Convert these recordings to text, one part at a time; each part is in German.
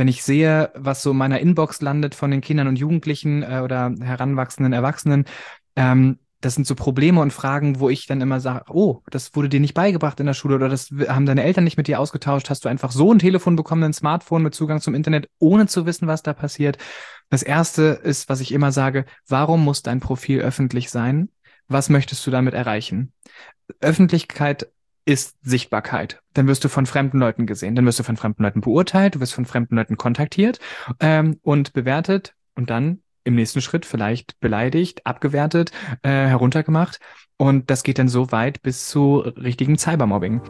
wenn ich sehe, was so in meiner Inbox landet von den Kindern und Jugendlichen oder heranwachsenden Erwachsenen, das sind so Probleme und Fragen, wo ich dann immer sage, oh, das wurde dir nicht beigebracht in der Schule oder das haben deine Eltern nicht mit dir ausgetauscht. Hast du einfach so ein Telefon bekommen, ein Smartphone mit Zugang zum Internet, ohne zu wissen, was da passiert? Das Erste ist, was ich immer sage, warum muss dein Profil öffentlich sein? Was möchtest du damit erreichen? Öffentlichkeit ist Sichtbarkeit. Dann wirst du von fremden Leuten gesehen, dann wirst du von fremden Leuten beurteilt, du wirst von fremden Leuten kontaktiert und bewertet und dann im nächsten Schritt vielleicht beleidigt, abgewertet, heruntergemacht. Und das geht dann so weit bis zu richtigem Cybermobbing.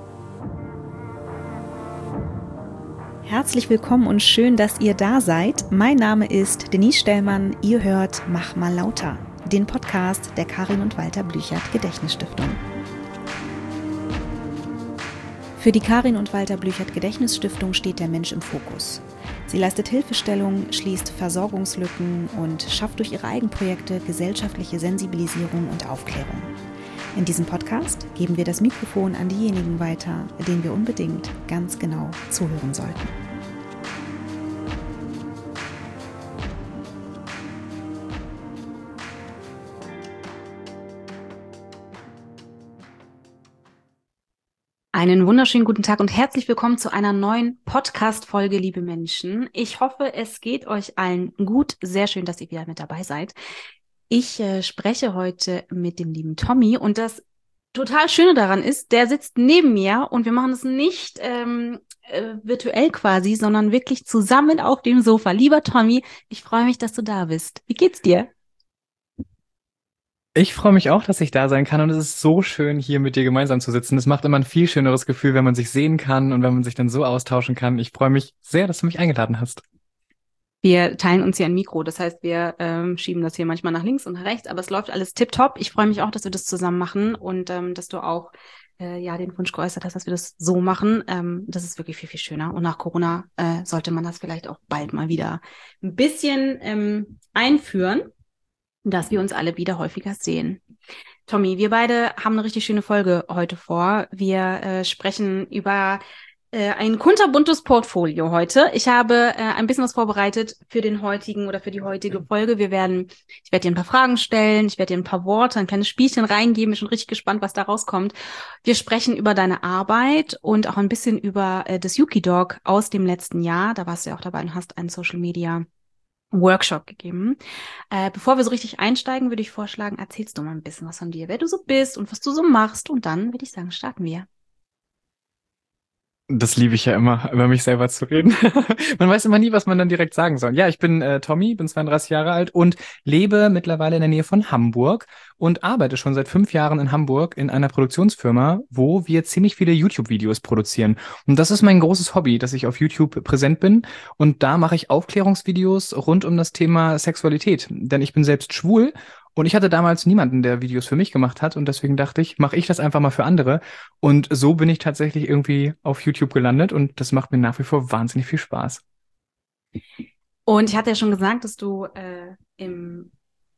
Herzlich willkommen und schön, dass ihr da seid. Mein Name ist Denise Stellmann. Ihr hört Mach mal lauter, den Podcast der Karin und Walter Blüchert Gedächtnisstiftung. Für die Karin und Walter Blüchert Gedächtnisstiftung steht der Mensch im Fokus. Sie leistet Hilfestellung, schließt Versorgungslücken und schafft durch ihre Eigenprojekte gesellschaftliche Sensibilisierung und Aufklärung. In diesem Podcast geben wir das Mikrofon an diejenigen weiter, denen wir unbedingt ganz genau zuhören sollten. Einen wunderschönen guten Tag und herzlich willkommen zu einer neuen Podcast-Folge, liebe Menschen. Ich hoffe, es geht euch allen gut. Sehr schön, dass ihr wieder mit dabei seid. Ich spreche heute mit dem lieben Tommy und das total Schöne daran ist, der sitzt neben mir und wir machen es nicht virtuell quasi, sondern wirklich zusammen auf dem Sofa. Lieber Tommy, ich freue mich, dass du da bist. Wie geht's dir? Ich freue mich auch, dass ich da sein kann und es ist so schön, hier mit dir gemeinsam zu sitzen. Es macht immer ein viel schöneres Gefühl, wenn man sich sehen kann und wenn man sich dann so austauschen kann. Ich freue mich sehr, dass du mich eingeladen hast. Wir teilen uns hier ein Mikro, das heißt, wir schieben das hier manchmal nach links und nach rechts, aber es läuft alles tipptopp. Ich freue mich auch, dass wir das zusammen machen und dass du auch den Wunsch geäußert hast, dass wir das so machen. Das ist wirklich viel, viel schöner. Und nach Corona sollte man das vielleicht auch bald mal wieder ein bisschen einführen, dass wir uns alle wieder häufiger sehen. Tommy, wir beide haben eine richtig schöne Folge heute vor. Wir sprechen über ein kunterbuntes Portfolio heute. Ich habe ein bisschen was vorbereitet für den heutigen oder für die heutige Folge. Ich werde dir ein paar Fragen stellen, ich werde dir ein paar Worte, ein kleines Spielchen reingeben. Ich bin schon richtig gespannt, was da rauskommt. Wir sprechen über deine Arbeit und auch ein bisschen über das Yuki Dog aus dem letzten Jahr. Da warst du ja auch dabei und hast einen Social Media Workshop gegeben. Bevor wir so richtig einsteigen, würde ich vorschlagen, erzählst du mal ein bisschen was von dir, wer du so bist und was du so machst. Und dann würde ich sagen, starten wir. Das liebe ich ja immer, über mich selber zu reden. Man weiß immer nie, was man dann direkt sagen soll. Ja, ich bin Tommy, bin 32 Jahre alt und lebe mittlerweile in der Nähe von Hamburg und arbeite schon seit 5 Jahren in Hamburg in einer Produktionsfirma, wo wir ziemlich viele YouTube-Videos produzieren. Und das ist mein großes Hobby, dass ich auf YouTube präsent bin. Und da mache ich Aufklärungsvideos rund um das Thema Sexualität. Denn ich bin selbst schwul. Und ich hatte damals niemanden, der Videos für mich gemacht hat. Und deswegen dachte ich, mache ich das einfach mal für andere. Und so bin ich tatsächlich irgendwie auf YouTube gelandet. Und das macht mir nach wie vor wahnsinnig viel Spaß. Und ich hatte ja schon gesagt, dass du im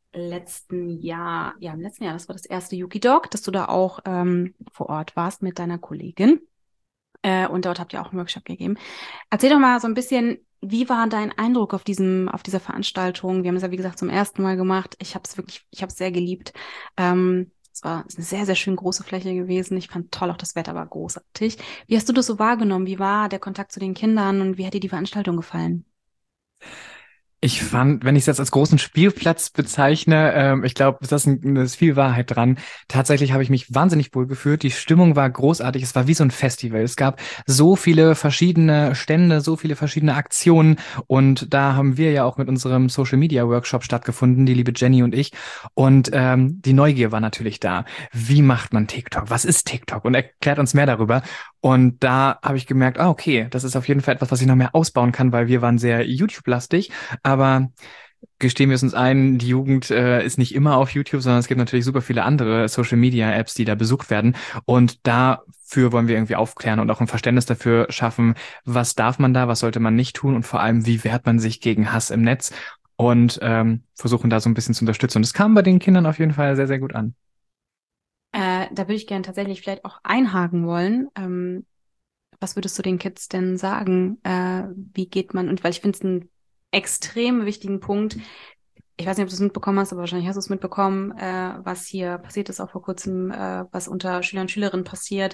letzten Jahr, das war das erste Yuki Dog, dass du da auch vor Ort warst mit deiner Kollegin. Und dort habt ihr auch einen Workshop gegeben. Erzähl doch mal so ein bisschen, wie war dein Eindruck auf dieser Veranstaltung? Wir haben es ja, wie gesagt, zum ersten Mal gemacht. Ich habe es sehr geliebt. Es war eine sehr, sehr schön große Fläche gewesen. Ich fand toll, auch das Wetter war großartig. Wie hast du das so wahrgenommen? Wie war der Kontakt zu den Kindern und wie hat dir die Veranstaltung gefallen? Ich fand, wenn ich es jetzt als großen Spielplatz bezeichne, ich glaube, da ist viel Wahrheit dran. Tatsächlich habe ich mich wahnsinnig wohl gefühlt. Die Stimmung war großartig. Es war wie so ein Festival. Es gab so viele verschiedene Stände, so viele verschiedene Aktionen. Und da haben wir ja auch mit unserem Social Media Workshop stattgefunden, die liebe Jenny und ich. Und die Neugier war natürlich da. Wie macht man TikTok? Was ist TikTok? Und erklärt uns mehr darüber. Und da habe ich gemerkt, okay, das ist auf jeden Fall etwas, was ich noch mehr ausbauen kann, weil wir waren sehr YouTube-lastig. Aber gestehen wir es uns ein, die Jugend ist nicht immer auf YouTube, sondern es gibt natürlich super viele andere Social-Media-Apps, die da besucht werden. Und dafür wollen wir irgendwie aufklären und auch ein Verständnis dafür schaffen, was darf man da, was sollte man nicht tun und vor allem, wie wehrt man sich gegen Hass im Netz und versuchen da so ein bisschen zu unterstützen. Und es kam bei den Kindern auf jeden Fall sehr, sehr gut an. Da würde ich gerne tatsächlich vielleicht auch einhaken wollen. Was würdest du den Kids denn sagen? Wie geht man, und weil ich finde es einen extrem wichtigen Punkt. Ich weiß nicht, ob du es mitbekommen hast, aber wahrscheinlich hast du es mitbekommen, was hier passiert ist, auch vor kurzem, was unter Schülern und Schülerinnen passiert.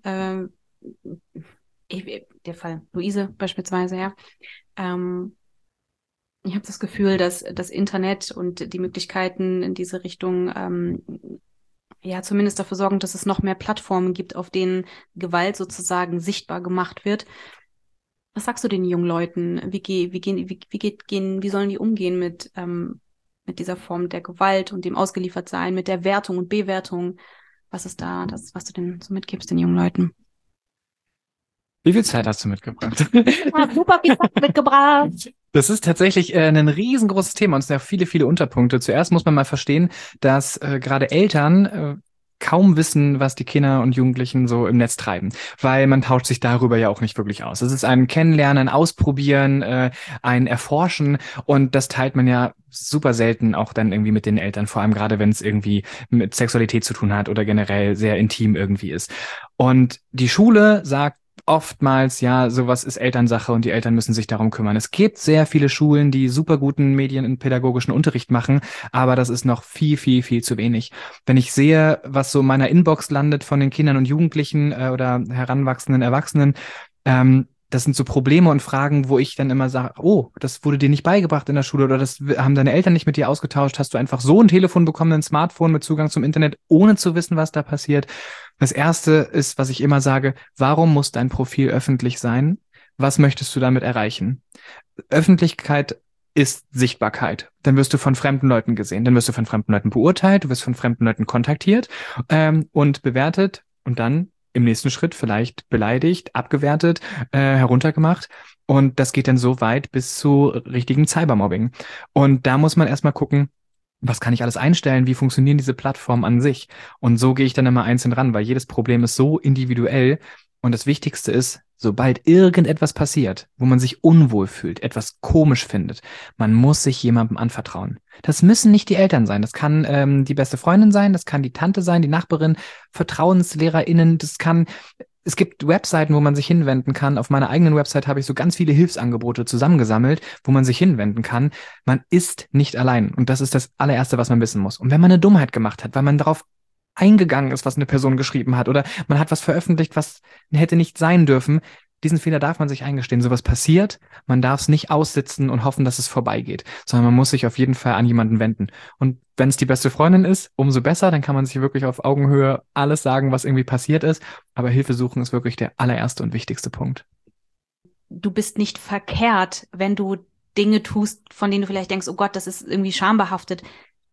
Der Fall Luise beispielsweise, ja. Ich habe das Gefühl, dass das Internet und die Möglichkeiten in diese Richtung ja zumindest dafür sorgen, dass es noch mehr Plattformen gibt, auf denen Gewalt sozusagen sichtbar gemacht wird. Was sagst du den jungen Leuten? Wie sollen die umgehen mit dieser Form der Gewalt und dem Ausgeliefertsein, mit der Wertung und Bewertung? Was ist da das, was du denn so mitgibst den jungen Leuten? Wie viel Zeit hast du mitgebracht? Ich habe super viel Zeit mitgebracht. Das ist tatsächlich ein riesengroßes Thema und es sind ja viele, viele Unterpunkte. Zuerst muss man mal verstehen, dass gerade Eltern kaum wissen, was die Kinder und Jugendlichen so im Netz treiben, weil man tauscht sich darüber ja auch nicht wirklich aus. Es ist ein Kennenlernen, ein Ausprobieren, ein Erforschen und das teilt man ja super selten auch dann irgendwie mit den Eltern, vor allem gerade wenn es irgendwie mit Sexualität zu tun hat oder generell sehr intim irgendwie ist. Und die Schule sagt oftmals, ja, sowas ist Elternsache und die Eltern müssen sich darum kümmern. Es gibt sehr viele Schulen, die super guten medien- und pädagogischen Unterricht machen, aber das ist noch viel, viel, viel zu wenig. Wenn ich sehe, was so in meiner Inbox landet von den Kindern und Jugendlichen oder heranwachsenden Erwachsenen, das sind so Probleme und Fragen, wo ich dann immer sage, oh, das wurde dir nicht beigebracht in der Schule oder das haben deine Eltern nicht mit dir ausgetauscht. Hast du einfach so ein Telefon bekommen, ein Smartphone mit Zugang zum Internet, ohne zu wissen, was da passiert? Das Erste ist, was ich immer sage, warum muss dein Profil öffentlich sein? Was möchtest du damit erreichen? Öffentlichkeit ist Sichtbarkeit. Dann wirst du von fremden Leuten gesehen, dann wirst du von fremden Leuten beurteilt, du wirst von fremden Leuten kontaktiert und bewertet und dann im nächsten Schritt vielleicht beleidigt, abgewertet, heruntergemacht. Und das geht dann so weit bis zu richtigem Cybermobbing. Und da muss man erstmal gucken, was kann ich alles einstellen? Wie funktionieren diese Plattformen an sich? Und so gehe ich dann immer einzeln ran, weil jedes Problem ist so individuell. Und das Wichtigste ist, sobald irgendetwas passiert, wo man sich unwohl fühlt, etwas komisch findet, man muss sich jemandem anvertrauen. Das müssen nicht die Eltern sein. Das kann die beste Freundin sein, das kann die Tante sein, die Nachbarin, VertrauenslehrerInnen, es gibt Webseiten, wo man sich hinwenden kann. Auf meiner eigenen Website habe ich so ganz viele Hilfsangebote zusammengesammelt, wo man sich hinwenden kann. Man ist nicht allein. Und das ist das allererste, was man wissen muss. Und wenn man eine Dummheit gemacht hat, weil man darauf eingegangen ist, was eine Person geschrieben hat, oder man hat was veröffentlicht, was hätte nicht sein dürfen, diesen Fehler darf man sich eingestehen. Sowas passiert, man darf es nicht aussitzen und hoffen, dass es vorbeigeht, sondern man muss sich auf jeden Fall an jemanden wenden. Und wenn es die beste Freundin ist, umso besser, dann kann man sich wirklich auf Augenhöhe alles sagen, was irgendwie passiert ist. Aber Hilfe suchen ist wirklich der allererste und wichtigste Punkt. Du bist nicht verkehrt, wenn du Dinge tust, von denen du vielleicht denkst, oh Gott, das ist irgendwie schambehaftet.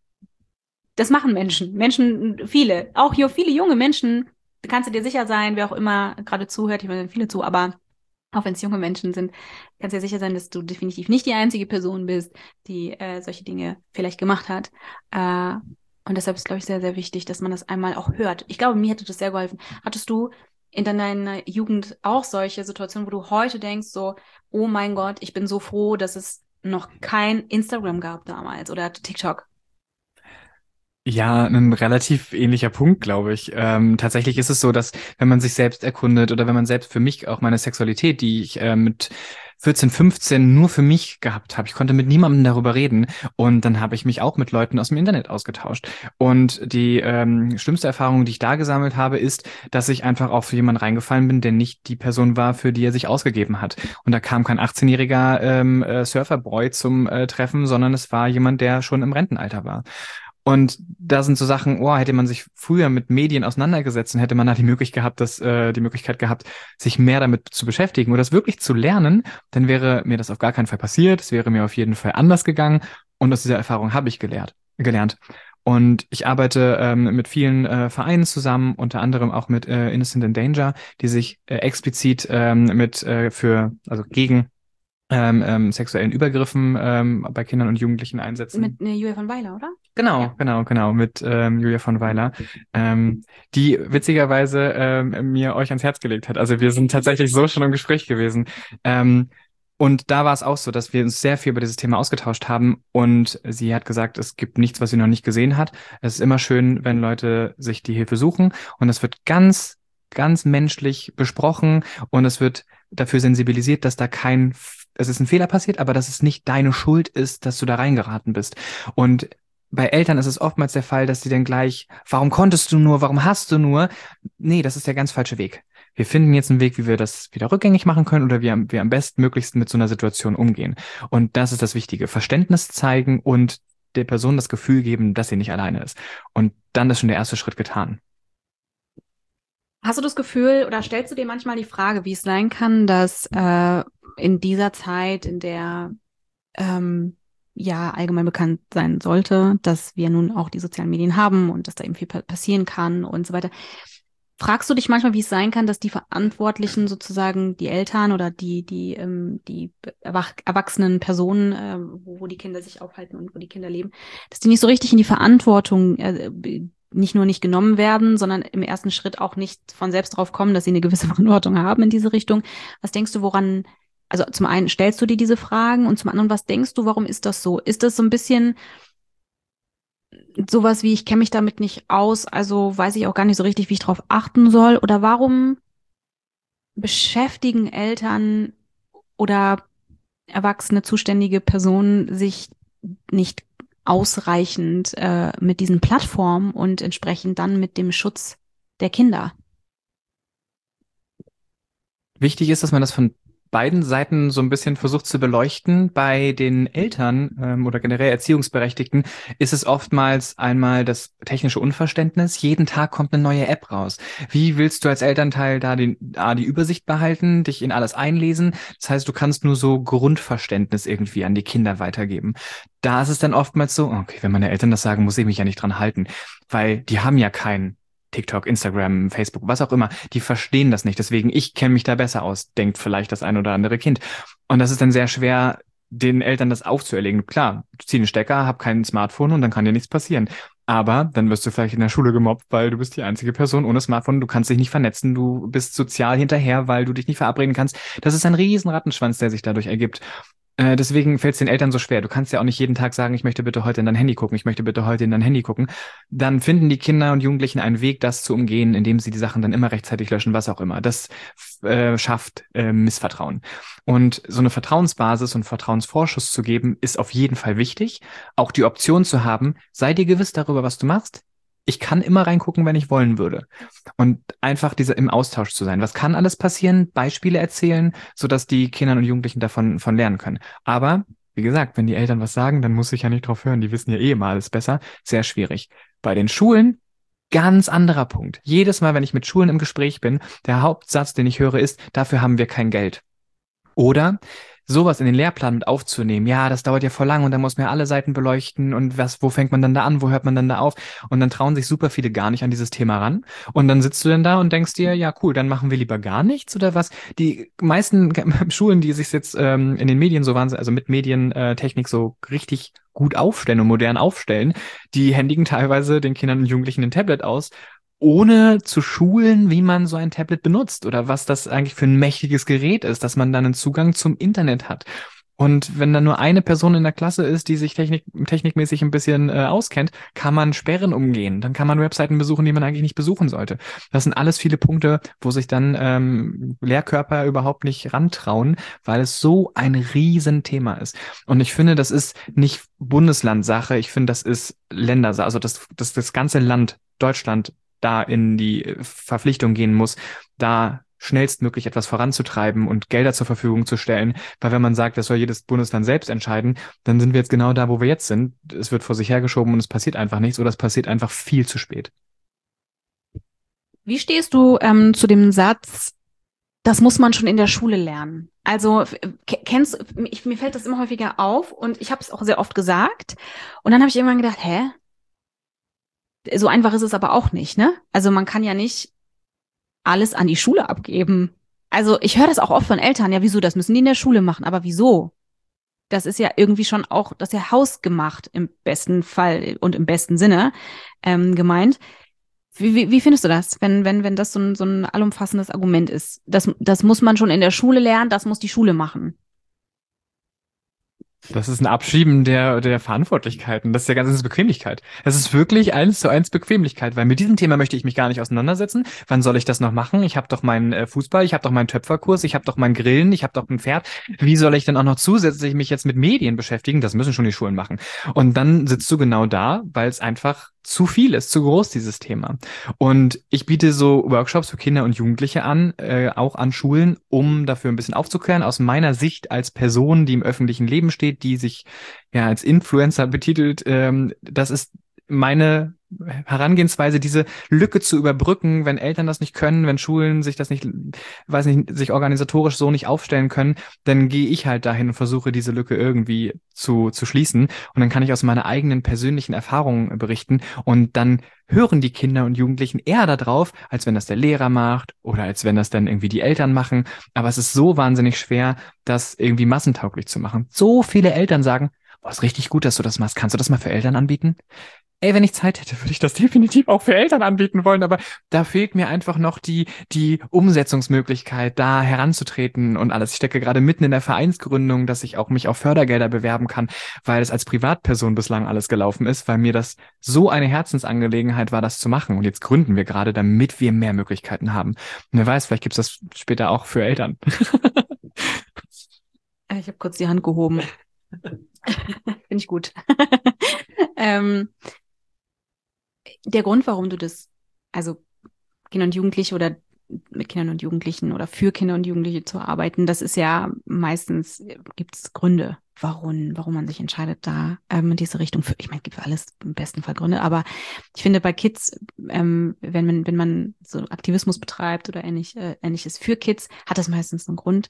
Das machen Menschen, viele, auch hier viele junge Menschen, kannst du dir sicher sein, wer auch immer gerade zuhört, ich meine, viele zu, aber auch wenn es junge Menschen sind, kannst du dir sicher sein, dass du definitiv nicht die einzige Person bist, die solche Dinge vielleicht gemacht hat. Und deshalb ist, glaube ich, sehr, sehr wichtig, dass man das einmal auch hört. Ich glaube, mir hätte das sehr geholfen. Hattest du in deiner Jugend auch solche Situationen, wo du heute denkst, so, oh mein Gott, ich bin so froh, dass es noch kein Instagram gab damals oder TikTok? Ja, ein relativ ähnlicher Punkt, glaube ich. Tatsächlich ist es so, dass wenn man sich selbst erkundet oder wenn man selbst für mich auch meine Sexualität, die ich mit 14, 15 nur für mich gehabt habe, ich konnte mit niemandem darüber reden und dann habe ich mich auch mit Leuten aus dem Internet ausgetauscht. Und die schlimmste Erfahrung, die ich da gesammelt habe, ist, dass ich einfach auf jemanden reingefallen bin, der nicht die Person war, für die er sich ausgegeben hat. Und da kam kein 18-jähriger Surferboy zum Treffen, sondern es war jemand, der schon im Rentenalter war. Und da sind so Sachen, oh, hätte man sich früher mit Medien auseinandergesetzt, dann hätte man da die Möglichkeit gehabt, sich mehr damit zu beschäftigen oder das wirklich zu lernen, dann wäre mir das auf gar keinen Fall passiert. Es wäre mir auf jeden Fall anders gegangen. Und aus dieser Erfahrung habe ich gelernt. Und ich arbeite mit vielen Vereinen zusammen, unter anderem auch mit Innocent in Danger, die sich explizit gegen sexuellen Übergriffen bei Kindern und Jugendlichen einsetzen. Mit Julia von Weiler, oder? Genau, Ja. genau, mit Julia von Weiler, die witzigerweise mir euch ans Herz gelegt hat. Also wir sind tatsächlich so schon im Gespräch gewesen. Und da war es auch so, dass wir uns sehr viel über dieses Thema ausgetauscht haben und sie hat gesagt, es gibt nichts, was sie noch nicht gesehen hat. Es ist immer schön, wenn Leute sich die Hilfe suchen und es wird ganz ganz menschlich besprochen und es wird dafür sensibilisiert, dass es ist ein Fehler passiert, aber dass es nicht deine Schuld ist, dass du da reingeraten bist. Und bei Eltern ist es oftmals der Fall, dass sie dann gleich, warum konntest du nur, warum hast du nur? Nee, das ist der ganz falsche Weg. Wir finden jetzt einen Weg, wie wir das wieder rückgängig machen können oder wie wir am bestmöglichsten mit so einer Situation umgehen. Und das ist das Wichtige. Verständnis zeigen und der Person das Gefühl geben, dass sie nicht alleine ist. Und dann ist schon der erste Schritt getan. Hast du das Gefühl oder stellst du dir manchmal die Frage, wie es sein kann, dass in dieser Zeit, in der ja allgemein bekannt sein sollte, dass wir nun auch die sozialen Medien haben und dass da eben viel passieren kann und so weiter. Fragst du dich manchmal, wie es sein kann, dass die Verantwortlichen sozusagen, die Eltern oder die erwachsenen Personen, wo die Kinder sich aufhalten und wo die Kinder leben, dass die nicht so richtig in die Verantwortung nicht nur nicht genommen werden, sondern im ersten Schritt auch nicht von selbst drauf kommen, dass sie eine gewisse Verantwortung haben in diese Richtung. Was denkst du, woran, also zum einen stellst du dir diese Fragen und zum anderen, was denkst du, warum ist das so? Ist das so ein bisschen sowas wie, ich kenne mich damit nicht aus, also weiß ich auch gar nicht so richtig, wie ich drauf achten soll? Oder warum beschäftigen Eltern oder erwachsene zuständige Personen sich nicht ausreichend mit diesen Plattformen und entsprechend dann mit dem Schutz der Kinder? Wichtig ist, dass man das von beiden Seiten so ein bisschen versucht zu beleuchten. Bei den Eltern oder generell Erziehungsberechtigten ist es oftmals einmal das technische Unverständnis. Jeden Tag kommt eine neue App raus. Wie willst du als Elternteil da die Übersicht behalten, dich in alles einlesen? Das heißt, du kannst nur so Grundverständnis irgendwie an die Kinder weitergeben. Da ist es dann oftmals so, okay, wenn meine Eltern das sagen, muss ich mich ja nicht dran halten, weil die haben ja keinen TikTok, Instagram, Facebook, was auch immer, die verstehen das nicht. Deswegen, ich kenne mich da besser aus, denkt vielleicht das ein oder andere Kind. Und das ist dann sehr schwer, den Eltern das aufzuerlegen. Klar, zieh den Stecker, hab kein Smartphone und dann kann dir nichts passieren. Aber dann wirst du vielleicht in der Schule gemobbt, weil du bist die einzige Person ohne Smartphone, du kannst dich nicht vernetzen, du bist sozial hinterher, weil du dich nicht verabreden kannst. Das ist ein riesen Rattenschwanz, der sich dadurch ergibt. Deswegen fällt es den Eltern so schwer. Du kannst ja auch nicht jeden Tag sagen, ich möchte bitte heute in dein Handy gucken, ich möchte bitte heute in dein Handy gucken. Dann finden die Kinder und Jugendlichen einen Weg, das zu umgehen, indem sie die Sachen dann immer rechtzeitig löschen, was auch immer. Das schafft Missvertrauen. Und so eine Vertrauensbasis und Vertrauensvorschuss zu geben, ist auf jeden Fall wichtig. Auch die Option zu haben, sei dir gewiss darüber, was du machst. Ich kann immer reingucken, wenn ich wollen würde. Und einfach im Austausch zu sein. Was kann alles passieren? Beispiele erzählen, sodass die Kinder und Jugendlichen von lernen können. Aber, wie gesagt, wenn die Eltern was sagen, dann muss ich ja nicht drauf hören. Die wissen ja eh immer alles besser. Sehr schwierig. Bei den Schulen, ganz anderer Punkt. Jedes Mal, wenn ich mit Schulen im Gespräch bin, der Hauptsatz, den ich höre, ist, dafür haben wir kein Geld. Oder sowas in den Lehrplan mit aufzunehmen. Ja, das dauert ja voll lang und dann muss man ja alle Seiten beleuchten und wo fängt man dann da an, wo hört man dann da auf? Und dann trauen sich super viele gar nicht an dieses Thema ran. Und dann sitzt du dann da und denkst dir, ja cool, dann machen wir lieber gar nichts oder was? Die meisten Schulen, die sich jetzt in den Medien so wahnsinnig, also mit Medientechnik so richtig gut aufstellen und modern aufstellen, die händigen teilweise den Kindern und Jugendlichen ein Tablet aus, ohne zu schulen, wie man so ein Tablet benutzt oder was das eigentlich für ein mächtiges Gerät ist, dass man dann einen Zugang zum Internet hat. Und wenn da nur eine Person in der Klasse ist, die sich technikmäßig ein bisschen auskennt, kann man Sperren umgehen. Dann kann man Webseiten besuchen, die man eigentlich nicht besuchen sollte. Das sind alles viele Punkte, wo sich dann Lehrkörper überhaupt nicht rantrauen, weil es so ein Riesenthema ist. Und ich finde, das ist nicht Bundeslandsache, ich finde, das ist Ländersache. Also das ganze Land, Deutschland, da in die Verpflichtung gehen muss, da schnellstmöglich etwas voranzutreiben und Gelder zur Verfügung zu stellen. Weil wenn man sagt, das soll jedes Bundesland selbst entscheiden, dann sind wir jetzt genau da, wo wir jetzt sind. Es wird vor sich hergeschoben und es passiert einfach nichts oder es passiert einfach viel zu spät. Wie stehst du zu dem Satz, das muss man schon in der Schule lernen? Also mir fällt das immer häufiger auf und ich habe es auch sehr oft gesagt. Und dann habe ich irgendwann gedacht, so einfach ist es aber auch nicht, ne? Also man kann ja nicht alles an die Schule abgeben. Also ich höre das auch oft von Eltern, ja wieso, das müssen die in der Schule machen, aber wieso? Das ist ja irgendwie schon auch, das ist ja hausgemacht im besten Fall und im besten Sinne gemeint. Wie findest du das, wenn das so ein allumfassendes Argument ist? Das muss man schon in der Schule lernen, das muss die Schule machen. Das ist ein Abschieben der Verantwortlichkeiten. Das ist ja ganz das ist Bequemlichkeit. Das ist wirklich 1:1 Bequemlichkeit, weil mit diesem Thema möchte ich mich gar nicht auseinandersetzen. Wann soll ich das noch machen? Ich habe doch meinen Fußball, ich habe doch meinen Töpferkurs, ich habe doch mein Grillen, ich habe doch ein Pferd. Wie soll ich denn auch noch zusätzlich mich jetzt mit Medien beschäftigen? Das müssen schon die Schulen machen. Und dann sitzt du genau da, weil es einfach zu viel ist, zu groß, dieses Thema. Und ich biete so Workshops für Kinder und Jugendliche an, auch an Schulen, um dafür ein bisschen aufzuklären, aus meiner Sicht als Person, die im öffentlichen Leben steht, die sich ja als Influencer betitelt. Das ist meine Herangehensweise, diese Lücke zu überbrücken, wenn Eltern das nicht können, wenn Schulen sich das nicht, weiß nicht, sich organisatorisch so nicht aufstellen können, dann gehe ich halt dahin und versuche diese Lücke irgendwie zu schließen. Und dann kann ich aus meiner eigenen persönlichen Erfahrung berichten und dann hören die Kinder und Jugendlichen eher darauf, als wenn das der Lehrer macht oder als wenn das dann irgendwie die Eltern machen. Aber es ist so wahnsinnig schwer, das irgendwie massentauglich zu machen. So viele Eltern sagen, boah, ist richtig gut, dass du das machst. Kannst du das mal für Eltern anbieten? Ey, wenn ich Zeit hätte, würde ich das definitiv auch für Eltern anbieten wollen, aber da fehlt mir einfach noch die Umsetzungsmöglichkeit, da heranzutreten und alles. Ich stecke gerade mitten in der Vereinsgründung, dass ich auch mich auf Fördergelder bewerben kann, weil es als Privatperson bislang alles gelaufen ist, weil mir das so eine Herzensangelegenheit war, das zu machen. Und jetzt gründen wir gerade, damit wir mehr Möglichkeiten haben. Und wer weiß, vielleicht gibt's das später auch für Eltern. Ich habe kurz die Hand gehoben. Finde ich gut. Der Grund, warum du das, also Kinder und Jugendliche oder mit Kindern und Jugendlichen oder für Kinder und Jugendliche zu arbeiten, das ist ja meistens, gibt es Gründe, warum man sich entscheidet, da in diese Richtung für, ich meine, es gibt für alles im besten Fall Gründe, aber ich finde bei Kids, wenn man so Aktivismus betreibt oder ähnliches für Kids, hat das meistens einen Grund.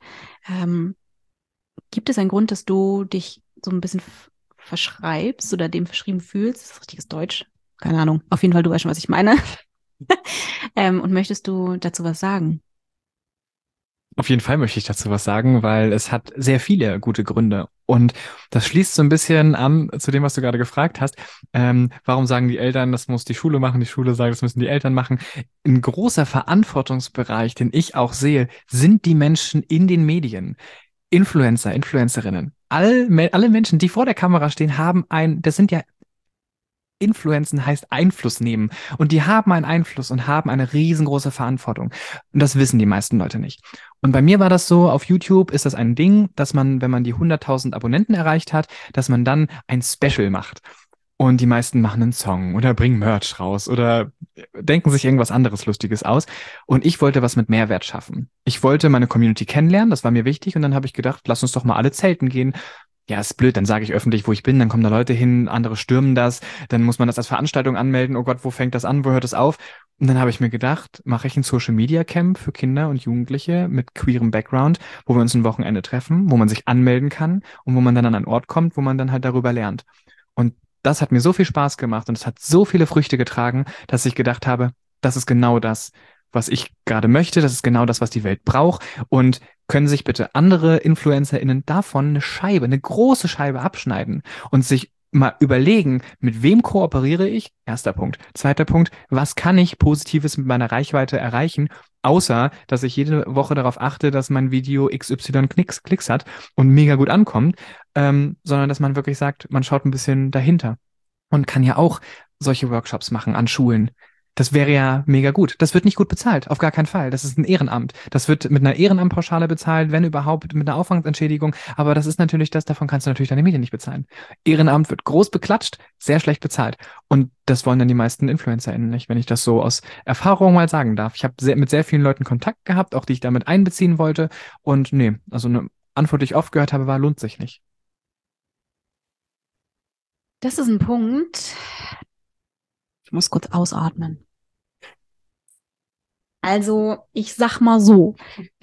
Gibt es einen Grund, dass du dich so ein bisschen verschreibst oder dem verschrieben fühlst? Das ist richtiges Deutsch. Keine Ahnung. Auf jeden Fall, du weißt schon, was ich meine. Und möchtest du dazu was sagen? Auf jeden Fall möchte ich dazu was sagen, weil es hat sehr viele gute Gründe. Und das schließt so ein bisschen an zu dem, was du gerade gefragt hast. Warum sagen die Eltern, das muss die Schule machen? Die Schule sagt, das müssen die Eltern machen. Ein großer Verantwortungsbereich, den ich auch sehe, sind die Menschen in den Medien. Influencer, Influencerinnen. Alle Menschen, die vor der Kamera stehen, das sind ja Influenzen heißt Einfluss nehmen. Und die haben einen Einfluss und haben eine riesengroße Verantwortung. Und das wissen die meisten Leute nicht. Und bei mir war das so, auf YouTube ist das ein Ding, dass man, wenn man die 100.000 Abonnenten erreicht hat, dass man dann ein Special macht. Und die meisten machen einen Song oder bringen Merch raus oder denken sich irgendwas anderes Lustiges aus. Und ich wollte was mit Mehrwert schaffen. Ich wollte meine Community kennenlernen, das war mir wichtig. Und dann habe ich gedacht, lass uns doch mal alle zelten gehen. Ja, ist blöd, dann sage ich öffentlich, wo ich bin, dann kommen da Leute hin, andere stürmen das, dann muss man das als Veranstaltung anmelden, oh Gott, wo fängt das an, wo hört es auf? Und dann habe ich mir gedacht, mache ich ein Social Media Camp für Kinder und Jugendliche mit queerem Background, wo wir uns ein Wochenende treffen, wo man sich anmelden kann und wo man dann an einen Ort kommt, wo man dann halt darüber lernt. Und das hat mir so viel Spaß gemacht und es hat so viele Früchte getragen, dass ich gedacht habe, das ist genau das, was ich gerade möchte, das ist genau das, was die Welt braucht. Und können sich bitte andere InfluencerInnen davon eine Scheibe, eine große Scheibe abschneiden und sich mal überlegen, mit wem kooperiere ich? Erster Punkt. Zweiter Punkt, was kann ich Positives mit meiner Reichweite erreichen, außer dass ich jede Woche darauf achte, dass mein Video XY Klicks hat und mega gut ankommt, sondern dass man wirklich sagt, man schaut ein bisschen dahinter und kann ja auch solche Workshops machen an Schulen. Das wäre ja mega gut. Das wird nicht gut bezahlt, auf gar keinen Fall. Das ist ein Ehrenamt. Das wird mit einer Ehrenamtpauschale bezahlt, wenn überhaupt mit einer Aufwandsentschädigung. Aber das ist natürlich davon kannst du natürlich deine Medien nicht bezahlen. Ehrenamt wird groß beklatscht, sehr schlecht bezahlt. Und das wollen dann die meisten InfluencerInnen nicht, wenn ich das so aus Erfahrung mal sagen darf. Ich habe mit sehr vielen Leuten Kontakt gehabt, auch die ich damit einbeziehen wollte. Und nee, also eine Antwort, die ich oft gehört habe, war, lohnt sich nicht. Das ist ein Punkt. Ich muss kurz ausatmen. Also, ich sag mal so,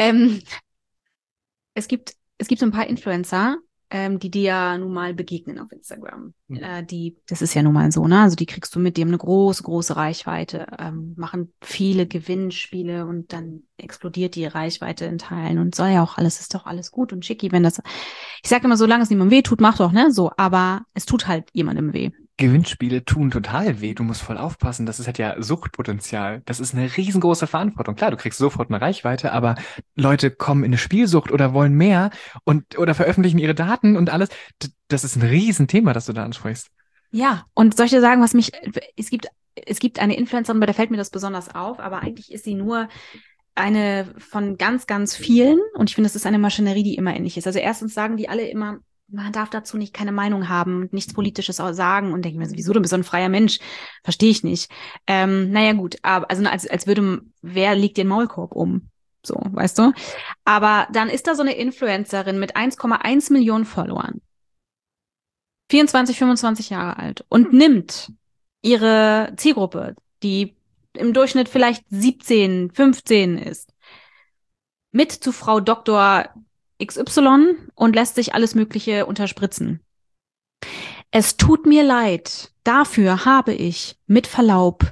es gibt so ein paar Influencer, die dir ja nun mal begegnen auf Instagram. Das ist ja nun mal so, ne? Also die kriegst du mit, die haben eine große Reichweite, machen viele Gewinnspiele und dann explodiert die Reichweite in Teilen und soll ja auch alles, ist doch alles gut und schicki, wenn das, ich sage immer, solange es niemandem weh tut, mach doch, ne? So, aber es tut halt jemandem weh. Gewinnspiele tun total weh. Du musst voll aufpassen. Hat ja Suchtpotenzial. Das ist eine riesengroße Verantwortung. Klar, du kriegst sofort eine Reichweite, aber Leute kommen in eine Spielsucht oder wollen mehr oder veröffentlichen ihre Daten und alles. Das ist ein Riesenthema, das du da ansprichst. Ja, und soll ich dir sagen, es gibt eine Influencerin, bei der fällt mir das besonders auf, aber eigentlich ist sie nur eine von ganz, ganz vielen. Und ich finde, das ist eine Maschinerie, die immer ähnlich ist. Also erstens sagen die alle immer, man darf dazu nicht keine Meinung haben und nichts Politisches auch sagen. Und denke mir, wieso, du bist so ein freier Mensch? Verstehe ich nicht. Naja, gut, aber also als würde, wer legt den Maulkorb um? So, weißt du? Aber dann ist da so eine Influencerin mit 1,1 Millionen Followern, 24, 25 Jahre alt und nimmt ihre Zielgruppe, die im Durchschnitt vielleicht 17, 15 ist, mit zu Frau Doktor XY und lässt sich alles Mögliche unterspritzen. Es tut mir leid. Dafür habe ich mit Verlaub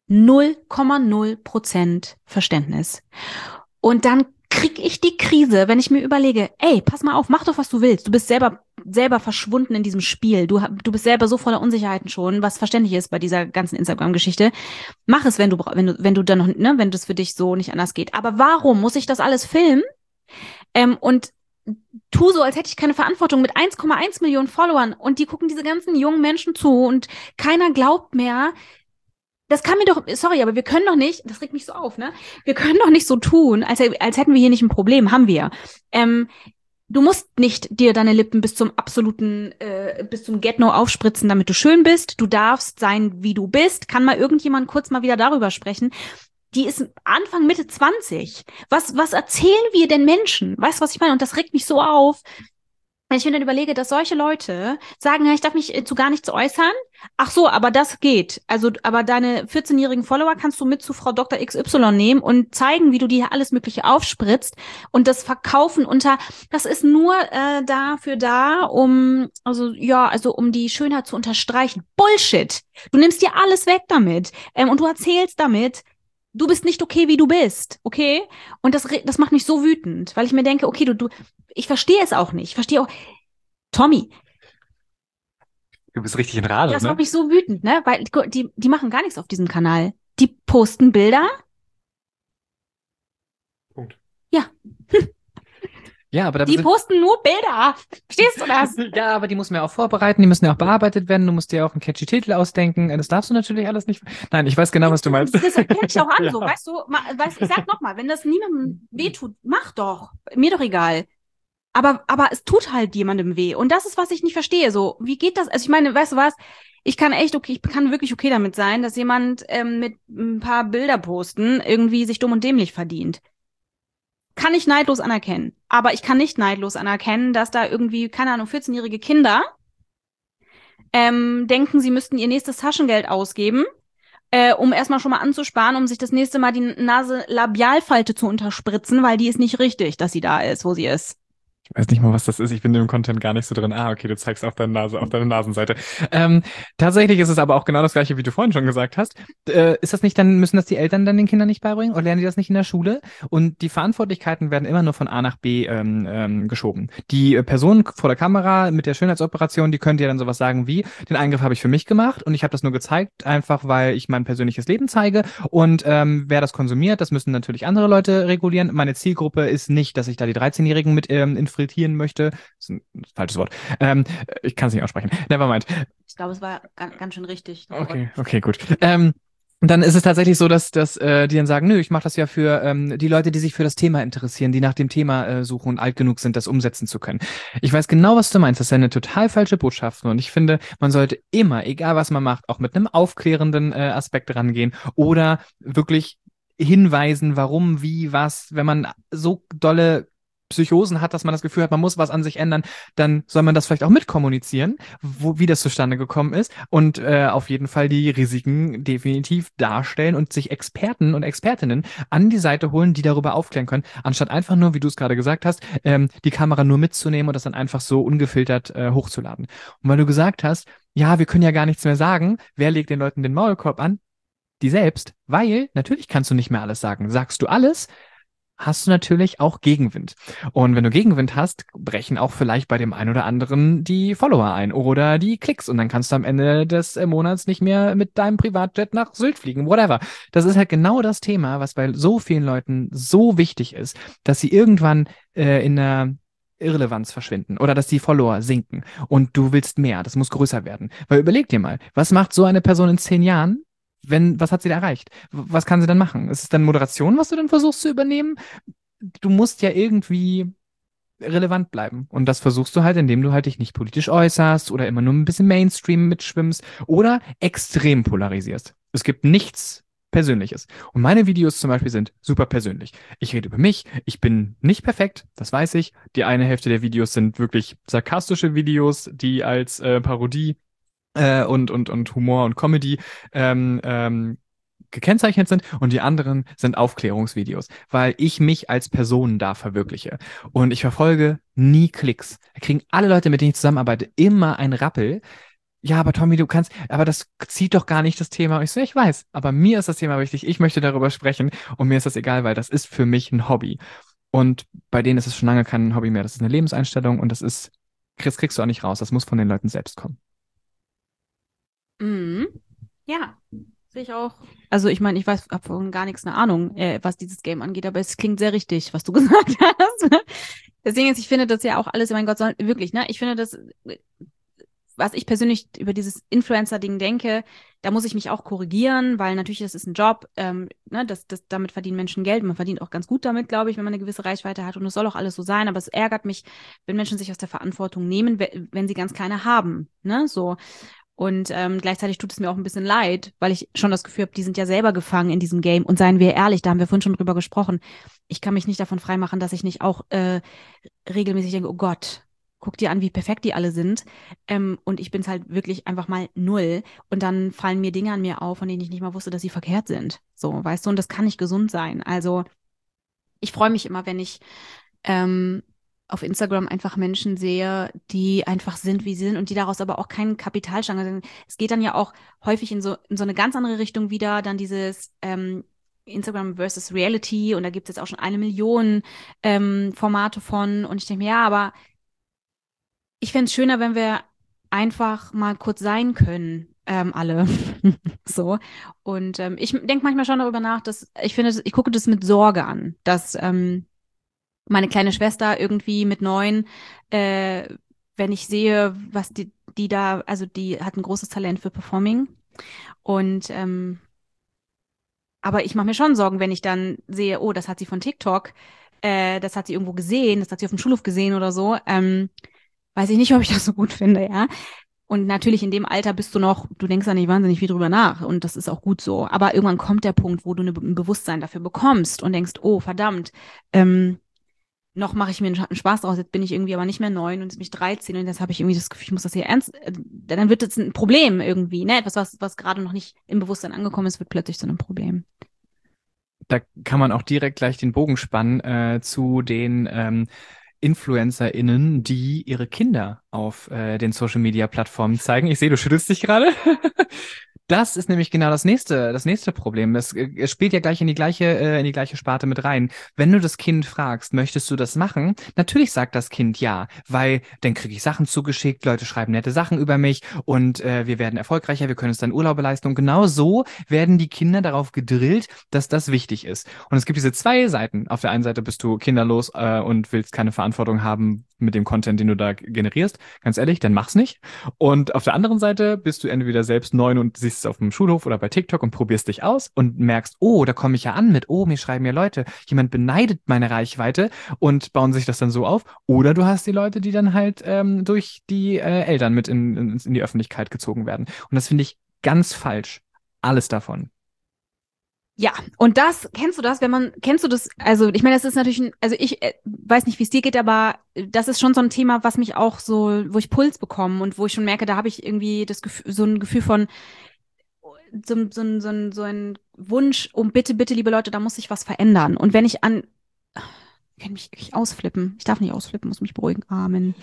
0,0% Verständnis. Und dann krieg ich die Krise, wenn ich mir überlege, ey, pass mal auf, mach doch, was du willst. Du bist selber verschwunden in diesem Spiel. Du bist selber so voller Unsicherheiten schon, was verständlich ist bei dieser ganzen Instagram-Geschichte. Mach es, wenn du dann noch, ne, wenn das für dich so nicht anders geht. Aber warum muss ich das alles filmen? Und tu so, als hätte ich keine Verantwortung mit 1,1 Millionen Followern und die gucken diese ganzen jungen Menschen zu und keiner glaubt mehr. Das kann mir doch, sorry, aber wir können doch nicht, das regt mich so auf, ne? Wir können doch nicht so tun, als hätten wir hier nicht ein Problem, haben wir. Du musst nicht dir deine Lippen bis zum Get-No aufspritzen, damit du schön bist. Du darfst sein, wie du bist. Kann mal irgendjemand kurz mal wieder darüber sprechen? Die ist Anfang, Mitte 20. Was erzählen wir den Menschen? Weißt du, was ich meine? Und das regt mich so auf, wenn ich mir dann überlege, dass solche Leute sagen, ja, ich darf mich zu gar nichts äußern. Ach so, aber das geht. Also, aber deine 14-jährigen Follower kannst du mit zu Frau Dr. XY nehmen und zeigen, wie du dir alles Mögliche aufspritzt und das verkaufen das ist nur dafür da, um die Schönheit zu unterstreichen. Bullshit. Du nimmst dir alles weg damit. Und du erzählst damit, du bist nicht okay, wie du bist, okay? Und das macht mich so wütend, weil ich mir denke, okay, ich verstehe es auch nicht. Ich verstehe auch, Tommy. Du bist richtig in Rage, das macht mich so wütend, ne? Weil die machen gar nichts auf diesem Kanal. Die posten Bilder. Punkt. Ja. Ja, aber die posten nur Bilder. Verstehst du das? Ja, aber die muss man ja auch vorbereiten, die müssen ja auch bearbeitet werden. Du musst dir auch einen catchy Titel ausdenken. Das darfst du natürlich alles nicht. Nein, ich weiß genau, was du meinst. Das erkenne ich auch an, so, weißt du, ich sag nochmal, wenn das niemandem wehtut, mach doch. Mir doch egal. Aber es tut halt jemandem weh. Und das ist, was ich nicht verstehe. So, wie geht das? Also ich meine, weißt du was? Ich kann wirklich okay damit sein, dass jemand mit ein paar Bilder posten irgendwie sich dumm und dämlich verdient. Kann ich neidlos anerkennen. Aber ich kann nicht neidlos anerkennen, dass da irgendwie, keine Ahnung, 14-jährige Kinder denken, sie müssten ihr nächstes Taschengeld ausgeben, um erstmal schon mal anzusparen, um sich das nächste Mal die Nase-Labialfalte zu unterspritzen, weil die ist nicht richtig, dass sie da ist, wo sie ist. Ich weiß nicht mal, was das ist. Ich bin im Content gar nicht so drin. Okay, du zeigst auf deine Nase, auf deine Nasenseite. Tatsächlich ist es aber auch genau das Gleiche, wie du vorhin schon gesagt hast. Ist das nicht dann, müssen das die Eltern dann den Kindern nicht beibringen? Oder lernen die das nicht in der Schule? Und die Verantwortlichkeiten werden immer nur von A nach B geschoben. Die Person vor der Kamera mit der Schönheitsoperation, die könnte ja dann sowas sagen wie, den Eingriff habe ich für mich gemacht und ich habe das nur gezeigt, einfach weil ich mein persönliches Leben zeige. Und wer das konsumiert, das müssen natürlich andere Leute regulieren. Meine Zielgruppe ist nicht, dass ich da die 13-Jährigen mit infiltrieren möchte. Das ist ein falsches Wort. Ich kann es nicht aussprechen. Nevermind. Ich glaube, es war ganz schön richtig. Okay, gut. Dann ist es tatsächlich so, dass die dann sagen, nö, ich mache das ja für die Leute, die sich für das Thema interessieren, die nach dem Thema suchen und alt genug sind, das umsetzen zu können. Ich weiß genau, was du meinst. Das ist eine total falsche Botschaft. Und ich finde, man sollte immer, egal was man macht, auch mit einem aufklärenden Aspekt rangehen oder wirklich hinweisen, warum, wie, was, wenn man so dolle Psychosen hat, dass man das Gefühl hat, man muss was an sich ändern, dann soll man das vielleicht auch mitkommunizieren, wie das zustande gekommen ist und auf jeden Fall die Risiken definitiv darstellen und sich Experten und Expertinnen an die Seite holen, die darüber aufklären können, anstatt einfach nur, wie du es gerade gesagt hast, die Kamera nur mitzunehmen und das dann einfach so ungefiltert hochzuladen. Und weil du gesagt hast, ja, wir können ja gar nichts mehr sagen, wer legt den Leuten den Maulkorb an? Die selbst, weil natürlich kannst du nicht mehr alles sagen. Sagst du alles, hast du natürlich auch Gegenwind. Und wenn du Gegenwind hast, brechen auch vielleicht bei dem einen oder anderen die Follower ein oder die Klicks. Und dann kannst du am Ende des Monats nicht mehr mit deinem Privatjet nach Sylt fliegen, whatever. Das ist halt genau das Thema, was bei so vielen Leuten so wichtig ist, dass sie irgendwann in der Irrelevanz verschwinden oder dass die Follower sinken und du willst mehr, das muss größer werden. Weil überleg dir mal, was macht so eine Person in 10 Jahren, was hat sie da erreicht? Was kann sie dann machen? Ist es dann Moderation, was du dann versuchst zu übernehmen? Du musst ja irgendwie relevant bleiben. Und das versuchst du halt, indem du halt dich nicht politisch äußerst oder immer nur ein bisschen Mainstream mitschwimmst oder extrem polarisierst. Es gibt nichts Persönliches. Und meine Videos zum Beispiel sind super persönlich. Ich rede über mich, ich bin nicht perfekt, das weiß ich. Die eine Hälfte der Videos sind wirklich sarkastische Videos, die als Parodie und Humor und Comedy gekennzeichnet sind und die anderen sind Aufklärungsvideos, weil ich mich als Person da verwirkliche. Und ich verfolge nie Klicks. Da kriegen alle Leute, mit denen ich zusammenarbeite, immer ein Rappel. Ja, aber Tommy, du kannst, aber das zieht doch gar nicht das Thema. Und ich so, ich weiß, aber mir ist das Thema wichtig. Ich möchte darüber sprechen und mir ist das egal, weil das ist für mich ein Hobby. Und bei denen ist es schon lange kein Hobby mehr. Das ist eine Lebenseinstellung und kriegst du auch nicht raus. Das muss von den Leuten selbst kommen. Mhm. Ja, sehe ich auch. Also ich meine, ich weiß, habe von gar nichts eine Ahnung, was dieses Game angeht, aber es klingt sehr richtig, was du gesagt hast. Deswegen ist, ich finde das ja auch alles, mein Gott, wirklich, ne? Ich finde das, was ich persönlich über dieses Influencer-Ding denke, da muss ich mich auch korrigieren, weil natürlich, das ist ein Job, ne, damit verdienen Menschen Geld. Man verdient auch ganz gut damit, glaube ich, wenn man eine gewisse Reichweite hat. Und es soll auch alles so sein. Aber es ärgert mich, wenn Menschen sich aus der Verantwortung nehmen, wenn sie ganz kleine haben, ne, so. Und gleichzeitig tut es mir auch ein bisschen leid, weil ich schon das Gefühl habe, die sind ja selber gefangen in diesem Game. Und seien wir ehrlich, da haben wir vorhin schon drüber gesprochen. Ich kann mich nicht davon freimachen, dass ich nicht auch regelmäßig denke, oh Gott, guck dir an, wie perfekt die alle sind. Und ich bin es halt wirklich einfach mal null. Und dann fallen mir Dinge an mir auf, von denen ich nicht mal wusste, dass sie verkehrt sind. So, weißt du, und das kann nicht gesund sein. Also ich freue mich immer, wenn ich auf Instagram einfach Menschen sehe, die einfach sind, wie sie sind und die daraus aber auch keinen Kapital schlagen. Es geht dann ja auch häufig in so eine ganz andere Richtung wieder, dann dieses Instagram versus Reality und da gibt es jetzt auch schon 1 Million Formate von und ich denke mir, ja, aber ich fände es schöner, wenn wir einfach mal kurz sein können, alle. So. Und ich denke manchmal schon darüber nach, dass ich gucke das mit Sorge an, dass meine kleine Schwester irgendwie mit 9, wenn ich sehe, was die da, also die hat ein großes Talent für Performing. Und aber ich mache mir schon Sorgen, wenn ich dann sehe, oh, das hat sie von TikTok, das hat sie irgendwo gesehen, das hat sie auf dem Schulhof gesehen oder so. Weiß ich nicht, ob ich das so gut finde, ja. Und natürlich in dem Alter du denkst da nicht wahnsinnig viel drüber nach und das ist auch gut so. Aber irgendwann kommt der Punkt, wo du ein Bewusstsein dafür bekommst und denkst, oh, verdammt, noch mache ich mir einen Spaß draus, jetzt bin ich irgendwie aber nicht mehr 9 und jetzt bin ich 13 und jetzt habe ich irgendwie das Gefühl, ich muss das hier ernst, dann wird das ein Problem irgendwie, ne? Etwas, was gerade noch nicht im Bewusstsein angekommen ist, wird plötzlich zu einem Problem. Da kann man auch direkt gleich den Bogen spannen zu den InfluencerInnen, die ihre Kinder auf den Social-Media-Plattformen zeigen. Ich sehe, du schüttelst dich gerade. Das ist nämlich genau das nächste Problem. Es spielt ja gleich in die gleiche Sparte mit rein. Wenn du das Kind fragst, möchtest du das machen? Natürlich sagt das Kind ja, weil dann kriege ich Sachen zugeschickt, Leute schreiben nette Sachen über mich und wir werden erfolgreicher, wir können uns dann Urlaube leisten. Und genau so werden die Kinder darauf gedrillt, dass das wichtig ist. Und es gibt diese zwei Seiten. Auf der einen Seite bist du kinderlos und willst keine Verantwortung haben mit dem Content, den du da generierst. Ganz ehrlich, dann mach's nicht. Und auf der anderen Seite bist du entweder selbst 9 und siehst es auf dem Schulhof oder bei TikTok und probierst dich aus und merkst, oh, da komme ich ja an mit, oh, mir schreiben ja Leute, jemand beneidet meine Reichweite und bauen sich das dann so auf. Oder du hast die Leute, die dann halt durch die Eltern mit in die Öffentlichkeit gezogen werden. Und das finde ich ganz falsch. Alles davon. Ja, und kennst du das, kennst du das, also ich meine, das ist natürlich, also ich weiß nicht, wie es dir geht, aber das ist schon so ein Thema, was mich auch so, wo ich Puls bekomme und wo ich schon merke, da habe ich irgendwie das Gefühl, so ein Gefühl von, so ein Wunsch, bitte, bitte, liebe Leute, da muss sich was verändern. Und wenn ich ich kann mich ausflippen, ich darf nicht ausflippen, muss mich beruhigen, Amen.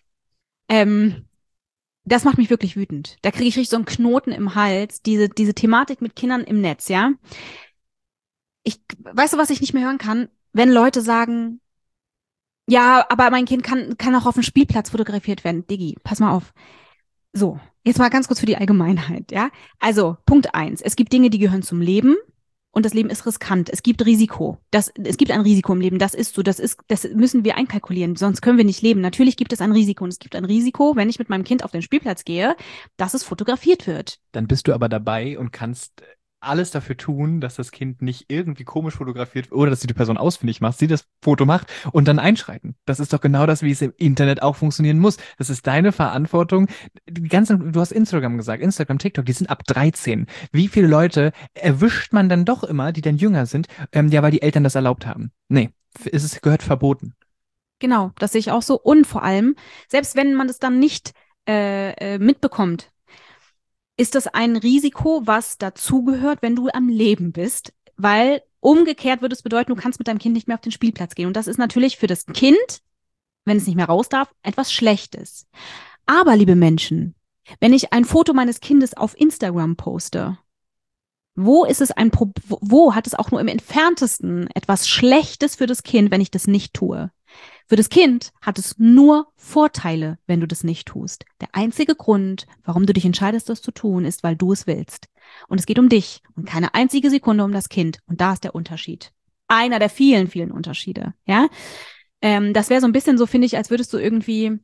Das macht mich wirklich wütend. Da kriege ich richtig so einen Knoten im Hals, diese Thematik mit Kindern im Netz, ja. Weißt du, was ich nicht mehr hören kann? wenn Leute sagen, ja, aber mein Kind kann auch auf dem Spielplatz fotografiert werden. Diggi, pass mal auf. So, jetzt mal ganz kurz für die Allgemeinheit, ja? Also, Punkt 1. Es gibt Dinge, die gehören zum Leben und das Leben ist riskant. Es gibt Risiko. Es gibt ein Risiko im Leben. Das ist so. Das müssen wir einkalkulieren. Sonst können wir nicht leben. Natürlich gibt es ein Risiko und es gibt ein Risiko, wenn ich mit meinem Kind auf den Spielplatz gehe, dass es fotografiert wird. Dann bist du aber dabei und kannst alles dafür tun, dass das Kind nicht irgendwie komisch fotografiert wird oder dass du die Person ausfindig machst, sie das Foto macht und dann einschreiten. Das ist doch genau das, wie es im Internet auch funktionieren muss. Das ist deine Verantwortung. Du hast Instagram gesagt, Instagram, TikTok, die sind ab 13. Wie viele Leute erwischt man dann doch immer, die dann jünger sind, ja, weil die Eltern das erlaubt haben? Nee, gehört verboten. Genau, das sehe ich auch so. Und vor allem, selbst wenn man das dann nicht mitbekommt, ist das ein Risiko, was dazugehört, wenn du am Leben bist, weil umgekehrt würde es bedeuten, du kannst mit deinem Kind nicht mehr auf den Spielplatz gehen. Und das ist natürlich für das Kind, wenn es nicht mehr raus darf, etwas Schlechtes. Aber, liebe Menschen, wenn ich ein Foto meines Kindes auf Instagram poste, wo hat es auch nur im entferntesten etwas Schlechtes für das Kind, wenn ich das nicht tue? Für das Kind hat es nur Vorteile, wenn du das nicht tust. Der einzige Grund, warum du dich entscheidest, das zu tun, ist, weil du es willst. Und es geht um dich und keine einzige Sekunde um das Kind. Und da ist der Unterschied. Einer der vielen, vielen Unterschiede. Ja, das wäre so ein bisschen so, finde ich, als würdest du irgendwie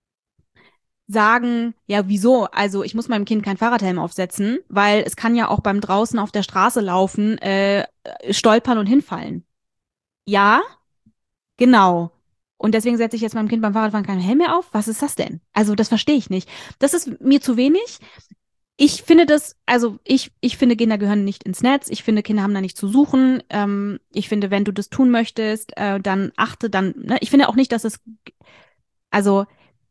sagen, ja, wieso? Also ich muss meinem Kind keinen Fahrradhelm aufsetzen, weil es kann ja auch beim draußen auf der Straße laufen, stolpern und hinfallen. Ja, genau. Und deswegen setze ich jetzt meinem Kind beim Fahrradfahren keinen Helm mehr auf? Was ist das denn? Also, das verstehe ich nicht. Das ist mir zu wenig. Ich finde ich finde, Kinder gehören nicht ins Netz. Ich finde, Kinder haben da nicht zu suchen. Ich finde, wenn du das tun möchtest, ne? Ich finde auch nicht, dass also,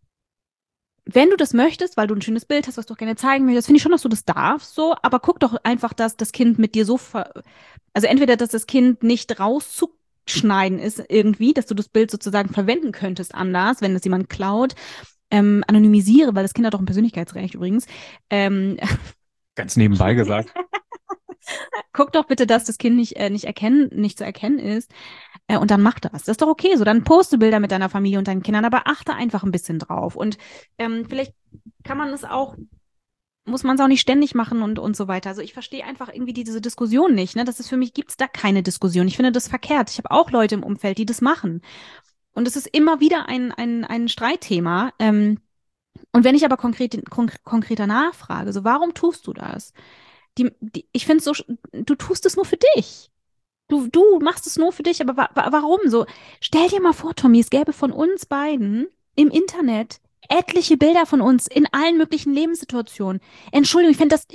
wenn du das möchtest, weil du ein schönes Bild hast, was du auch gerne zeigen möchtest, finde ich schon, dass du das darfst, so, aber guck doch einfach, dass das Kind mit dir also entweder, dass das Kind nicht rauszuschneiden ist irgendwie, dass du das Bild sozusagen verwenden könntest anders, wenn es jemand klaut, anonymisiere, weil das Kind hat doch ein Persönlichkeitsrecht übrigens. Ganz nebenbei gesagt. Guck doch bitte, dass das Kind nicht zu erkennen ist. Und dann mach das. Das ist doch okay. So, dann poste Bilder mit deiner Familie und deinen Kindern, aber achte einfach ein bisschen drauf. Und vielleicht muss man es auch nicht ständig machen und so weiter. Also ich verstehe einfach irgendwie diese Diskussion nicht. Ne? Für mich gibt es da keine Diskussion. Ich finde das verkehrt. Ich habe auch Leute im Umfeld, die das machen. Und es ist immer wieder ein Streitthema. Und wenn ich aber konkreter nachfrage, so warum tust du das? Ich finde es so, du tust es nur für dich. Du machst es nur für dich, aber warum so? Stell dir mal vor, Tommy, es gäbe von uns beiden im Internet etliche Bilder von uns in allen möglichen Lebenssituationen. Entschuldigung,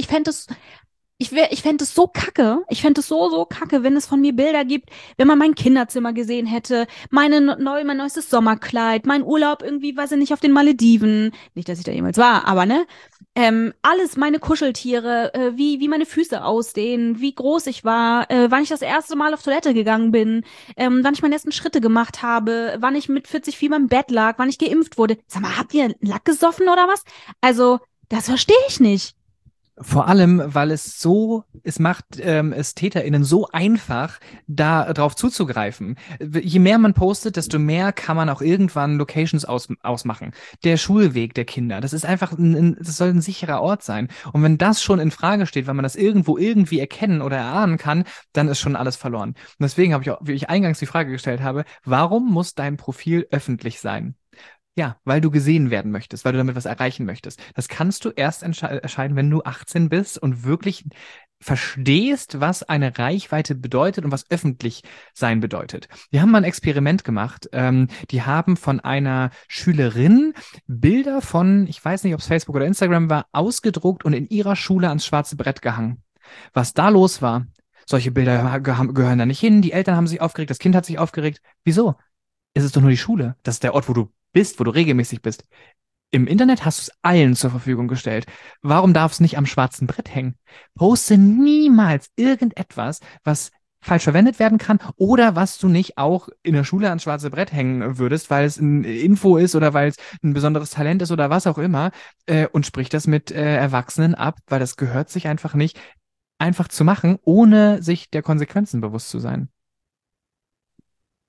ich fände es so kacke. Ich fände es so, so kacke, wenn es von mir Bilder gibt, wenn man mein Kinderzimmer gesehen hätte, mein neuestes Sommerkleid, mein Urlaub irgendwie, weiß ich nicht, auf den Malediven. Nicht, dass ich da jemals war, aber ne? Alles, meine Kuscheltiere, wie meine Füße aussehen, wie groß ich war, wann ich das erste Mal auf Toilette gegangen bin, wann ich meine ersten Schritte gemacht habe, wann ich mit 40 Fieber im Bett lag, wann ich geimpft wurde. Sag mal, habt ihr Lack gesoffen oder was? Also, das verstehe ich nicht. Vor allem, weil es macht es TäterInnen so einfach, da drauf zuzugreifen. Je mehr man postet, desto mehr kann man auch irgendwann Locations ausmachen. Der Schulweg der Kinder, das ist einfach, das soll ein sicherer Ort sein. Und wenn das schon in Frage steht, weil man das irgendwo irgendwie erkennen oder erahnen kann, dann ist schon alles verloren. Und deswegen habe ich auch, wie ich eingangs die Frage gestellt habe, warum muss dein Profil öffentlich sein? Ja, weil du gesehen werden möchtest, weil du damit was erreichen möchtest. Das kannst du erst entscheiden, wenn du 18 bist und wirklich verstehst, was eine Reichweite bedeutet und was öffentlich sein bedeutet. Die haben mal ein Experiment gemacht. Die haben von einer Schülerin Bilder von, ich weiß nicht, ob es Facebook oder Instagram war, ausgedruckt und in ihrer Schule ans schwarze Brett gehangen. Was da los war, solche Bilder gehören da nicht hin. Die Eltern haben sich aufgeregt, das Kind hat sich aufgeregt. Wieso? Es ist doch nur die Schule. Das ist der Ort, wo du bist, wo du regelmäßig bist. Im Internet hast du es allen zur Verfügung gestellt. Warum darf es nicht am schwarzen Brett hängen? Poste niemals irgendetwas, was falsch verwendet werden kann oder was du nicht auch in der Schule ans schwarze Brett hängen würdest, weil es ein Info ist oder weil es ein besonderes Talent ist oder was auch immer, und sprich das mit Erwachsenen ab, weil das gehört sich einfach nicht, einfach zu machen, ohne sich der Konsequenzen bewusst zu sein.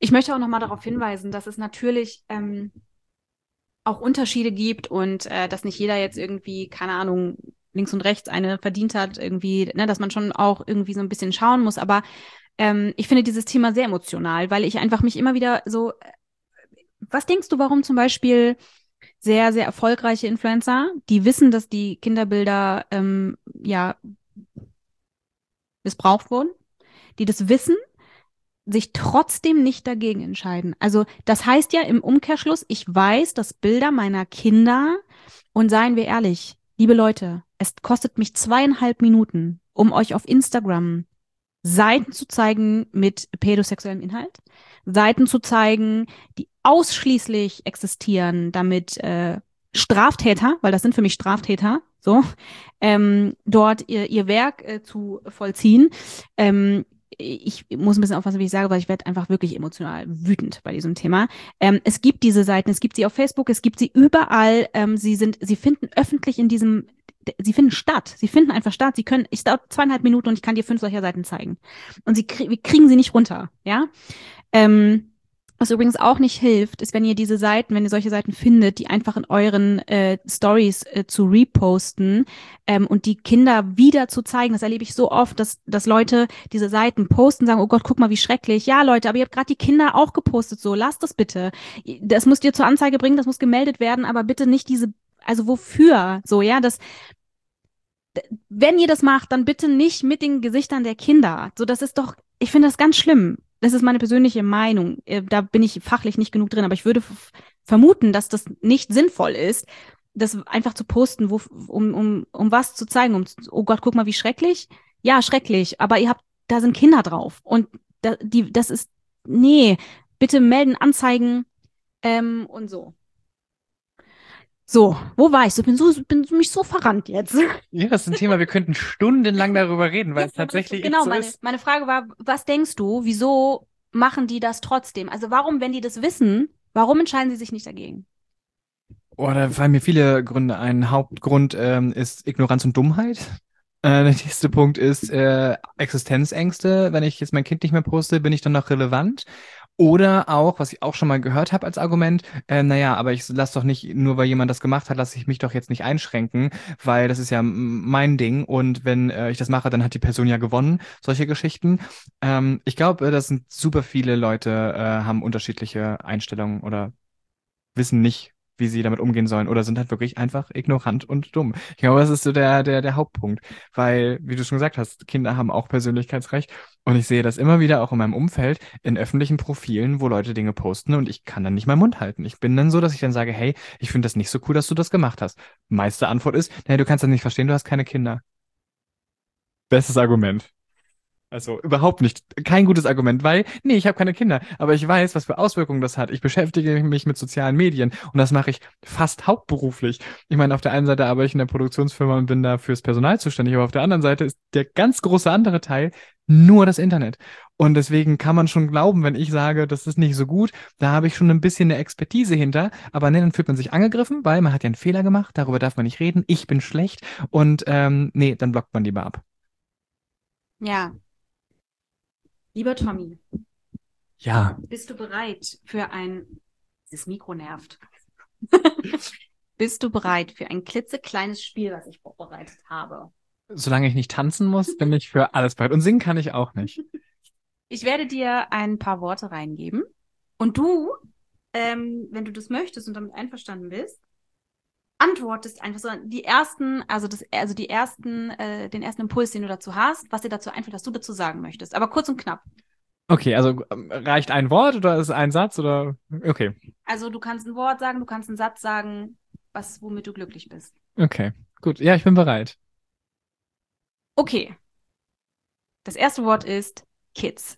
Ich möchte auch nochmal darauf hinweisen, dass es natürlich auch Unterschiede gibt und dass nicht jeder jetzt irgendwie, keine Ahnung, links und rechts eine verdient hat, irgendwie, ne, dass man schon auch irgendwie so ein bisschen schauen muss. Aber ich finde dieses Thema sehr emotional, weil ich einfach mich immer wieder so, was denkst du, warum zum Beispiel sehr, sehr erfolgreiche Influencer, die wissen, dass die Kinderbilder ja missbraucht wurden, die das wissen, sich trotzdem nicht dagegen entscheiden. Also das heißt ja im Umkehrschluss, ich weiß, dass Bilder meiner Kinder, und seien wir ehrlich, liebe Leute, es kostet mich 2,5 Minuten, um euch auf Instagram Seiten zu zeigen mit pädosexuellem Inhalt, Seiten zu zeigen, die ausschließlich existieren, damit Straftäter, weil das sind für mich Straftäter, so, dort ihr Werk zu vollziehen. Ich muss ein bisschen aufpassen, wie ich sage, weil ich werde einfach wirklich emotional wütend bei diesem Thema. Es gibt diese Seiten, es gibt sie auf Facebook, es gibt sie überall. Sie finden öffentlich in diesem, sie finden statt. Sie finden einfach statt. Es dauert 2,5 Minuten und ich kann dir 5 solcher Seiten zeigen. Und wir kriegen sie nicht runter, ja? Was übrigens auch nicht hilft, ist, wenn ihr solche Seiten findet, die einfach in euren Stories zu reposten und die Kinder wieder zu zeigen. Das erlebe ich so oft, dass Leute diese Seiten posten, sagen, oh Gott, guck mal, wie schrecklich. Ja, Leute, aber ihr habt gerade die Kinder auch gepostet, so, lasst das bitte. Das müsst ihr zur Anzeige bringen, das muss gemeldet werden, aber bitte nicht also wofür? So, ja, wenn ihr das macht, dann bitte nicht mit den Gesichtern der Kinder. So, das ist doch, ich finde das ganz schlimm. Das ist meine persönliche Meinung. Da bin ich fachlich nicht genug drin, aber ich würde vermuten, dass das nicht sinnvoll ist, das einfach zu posten, um was zu zeigen. Oh Gott, guck mal, wie schrecklich. Ja, schrecklich, aber da sind Kinder drauf. Und das ist, nee, bitte melden, anzeigen, und so. So, wo war ich? Bin mich so verrannt jetzt. Ja, das ist ein Thema, wir könnten stundenlang darüber reden, weil es Ja, tatsächlich echt genau, so ist. meine Frage war, was denkst du, wieso machen die das trotzdem? Also warum, wenn die das wissen, warum entscheiden sie sich nicht dagegen? Oh, da fallen mir viele Gründe ein. Hauptgrund ist Ignoranz und Dummheit. Der nächste Punkt ist Existenzängste. Wenn ich jetzt mein Kind nicht mehr poste, bin ich dann noch relevant? Oder auch, was ich auch schon mal gehört habe als Argument, naja, aber ich lasse doch nicht, nur weil jemand das gemacht hat, lasse ich mich doch jetzt nicht einschränken, weil das ist ja mein Ding und wenn ich das mache, dann hat die Person ja gewonnen. Solche Geschichten. Ich glaube, das sind super viele Leute, haben unterschiedliche Einstellungen oder wissen nicht, wie sie damit umgehen sollen oder sind halt wirklich einfach ignorant und dumm. Ich glaube, das ist so der Hauptpunkt, weil, wie du schon gesagt hast, Kinder haben auch Persönlichkeitsrecht und ich sehe das immer wieder auch in meinem Umfeld in öffentlichen Profilen, wo Leute Dinge posten und ich kann dann nicht meinen Mund halten. Ich bin dann so, dass ich dann sage, hey, ich finde das nicht so cool, dass du das gemacht hast. Meiste Antwort ist, nee, du kannst das nicht verstehen, du hast keine Kinder. Bestes Argument. Also überhaupt nicht. Kein gutes Argument, weil, nee, ich habe keine Kinder, aber ich weiß, was für Auswirkungen das hat. Ich beschäftige mich mit sozialen Medien und das mache ich fast hauptberuflich. Ich meine, auf der einen Seite arbeite ich in der Produktionsfirma und bin da fürs Personal zuständig, aber auf der anderen Seite ist der ganz große andere Teil nur das Internet. Und deswegen kann man schon glauben, wenn ich sage, das ist nicht so gut, da habe ich schon ein bisschen eine Expertise hinter, aber nee, dann fühlt man sich angegriffen, weil man hat ja einen Fehler gemacht, darüber darf man nicht reden, ich bin schlecht und nee, dann blockt man lieber ab. Ja, lieber Tommy, Ja. bist du bereit für dieses Mikro nervt. Bist du bereit für ein klitzekleines Spiel, was ich vorbereitet habe? Solange ich nicht tanzen muss, bin ich für alles bereit. Und singen kann ich auch nicht. Ich werde dir ein paar Worte reingeben und du, wenn du das möchtest und damit einverstanden bist, antwortest einfach so die ersten, den ersten Impuls, den du dazu hast, was dir dazu einfällt, was du dazu sagen möchtest. Aber kurz und knapp. Okay, also reicht ein Wort oder ist es ein Satz oder? Okay, Also du kannst ein Wort sagen, du kannst einen Satz sagen, womit du glücklich bist. okay, gut. Ja, ich bin bereit. Okay, das erste Wort ist Kids.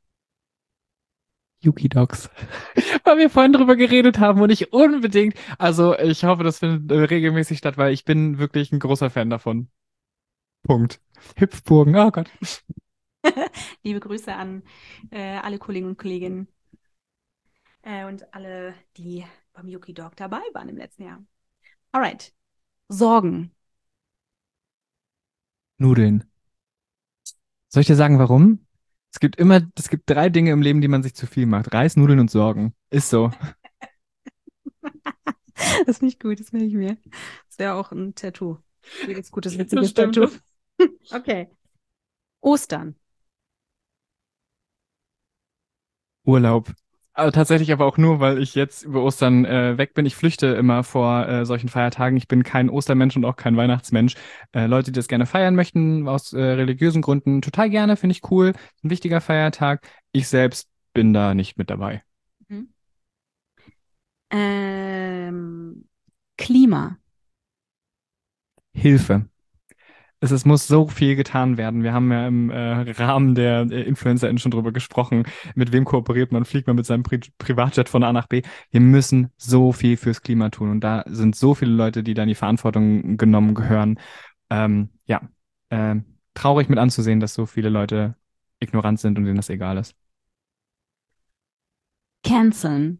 Yuki Dogs. Weil wir vorhin drüber geredet haben und ich unbedingt, also ich hoffe, das findet regelmäßig statt, weil ich bin wirklich ein großer Fan davon. Punkt. Hüpfburgen, oh Gott. Liebe Grüße an alle Kollegen und Kolleginnen und alle, die beim Yuki Dog dabei waren im letzten Jahr. Alright. Sorgen. Nudeln. Soll ich dir sagen, warum? Es gibt drei Dinge im Leben, die man sich zu viel macht. Reis, Nudeln und Sorgen. Ist so. Das finde ich gut, das merke ich mir. Das wäre auch ein Tattoo. Jedes gutes, Das witziges stimmt. Tattoo. Okay. Ostern. Urlaub. Aber tatsächlich aber auch nur, weil ich jetzt über Ostern weg bin. Ich flüchte immer vor solchen Feiertagen. Ich bin kein Ostermensch und auch kein Weihnachtsmensch. Leute, die das gerne feiern möchten, aus religiösen Gründen, total gerne, finde ich cool. Ein wichtiger Feiertag. Ich selbst bin da nicht mit dabei. Mhm. Ähm, Klima. Hilfe. Es muss so viel getan werden. Wir haben ja im Rahmen der InfluencerInnen schon drüber gesprochen. Mit wem kooperiert man? Fliegt man mit seinem Privatjet von A nach B? Wir müssen so viel fürs Klima tun. Und da sind so viele Leute, die da in die Verantwortung genommen gehören. Ja, traurig mit anzusehen, dass so viele Leute ignorant sind und denen das egal ist. Canceln.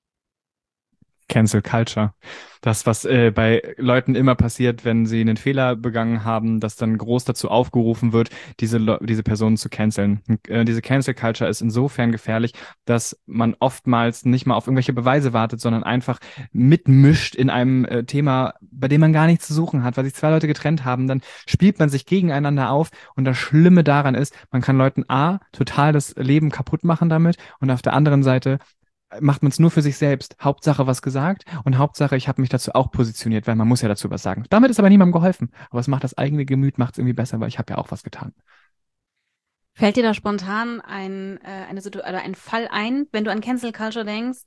Cancel Culture. Das, was bei Leuten immer passiert, wenn sie einen Fehler begangen haben, dass dann groß dazu aufgerufen wird, diese Personen zu canceln. Und, diese Cancel Culture ist insofern gefährlich, dass man oftmals nicht mal auf irgendwelche Beweise wartet, sondern einfach mitmischt in einem Thema, bei dem man gar nichts zu suchen hat, weil sich zwei Leute getrennt haben, dann spielt man sich gegeneinander auf und das Schlimme daran ist, man kann Leuten A, total das Leben kaputt machen damit und auf der anderen Seite macht man es nur für sich selbst. Hauptsache was gesagt und Hauptsache, ich habe mich dazu auch positioniert, weil man muss ja dazu was sagen. Damit ist aber niemandem geholfen. Aber es macht das eigene Gemüt, macht es irgendwie besser, weil ich habe ja auch was getan. Fällt dir da spontan oder ein Fall ein, wenn du an Cancel Culture denkst?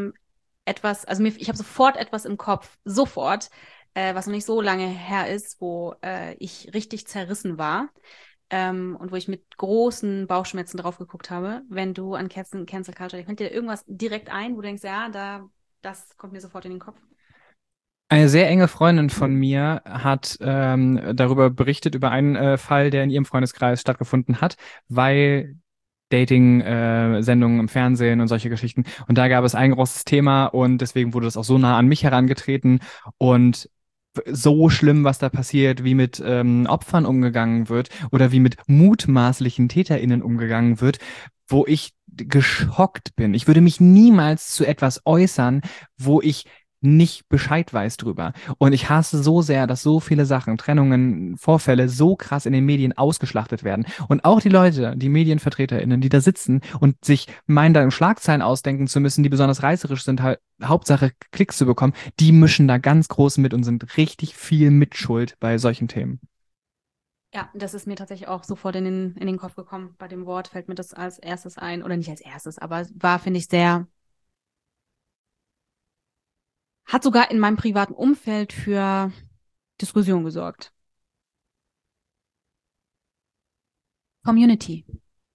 Ich habe sofort etwas im Kopf, sofort, was noch nicht so lange her ist, wo ich richtig zerrissen war. Und wo ich mit großen Bauchschmerzen drauf geguckt habe, wenn du an Cancel Culture denkst. Fällt dir da irgendwas direkt ein, wo du denkst, ja, das kommt mir sofort in den Kopf? Eine sehr enge Freundin von mir hat darüber berichtet, über einen Fall, der in ihrem Freundeskreis stattgefunden hat, weil Dating-Sendungen im Fernsehen und solche Geschichten. Und da gab es ein großes Thema und deswegen wurde das auch so nah an mich herangetreten und so schlimm, was da passiert, wie mit Opfern umgegangen wird oder wie mit mutmaßlichen TäterInnen umgegangen wird, wo ich geschockt bin. Ich würde mich niemals zu etwas äußern, wo ich nicht Bescheid weiß drüber. Und ich hasse so sehr, dass so viele Sachen, Trennungen, Vorfälle so krass in den Medien ausgeschlachtet werden. Und auch die Leute, die MedienvertreterInnen, die da sitzen und sich meinen, da Schlagzeilen ausdenken zu müssen, die besonders reißerisch sind, halt Hauptsache Klicks zu bekommen, die mischen da ganz groß mit und sind richtig viel Mitschuld bei solchen Themen. Ja, das ist mir tatsächlich auch sofort in den Kopf gekommen. Bei dem Wort fällt mir das als erstes ein, oder nicht als erstes, aber es war, finde ich, hat sogar in meinem privaten Umfeld für Diskussion gesorgt. Community.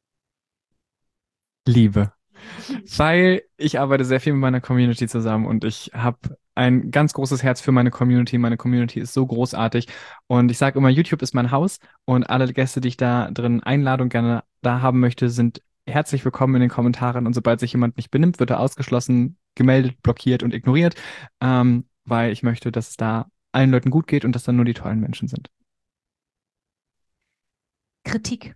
Liebe. Weil ich arbeite sehr viel mit meiner Community zusammen und ich habe ein ganz großes Herz für meine Community. Meine Community ist so großartig und ich sage immer, YouTube ist mein Haus und alle Gäste, die ich da drin einlade und gerne da haben möchte, sind herzlich willkommen in den Kommentaren und sobald sich jemand nicht benimmt, wird er ausgeschlossen, gemeldet, blockiert und ignoriert, weil ich möchte, dass es da allen Leuten gut geht und dass dann nur die tollen Menschen sind. Kritik.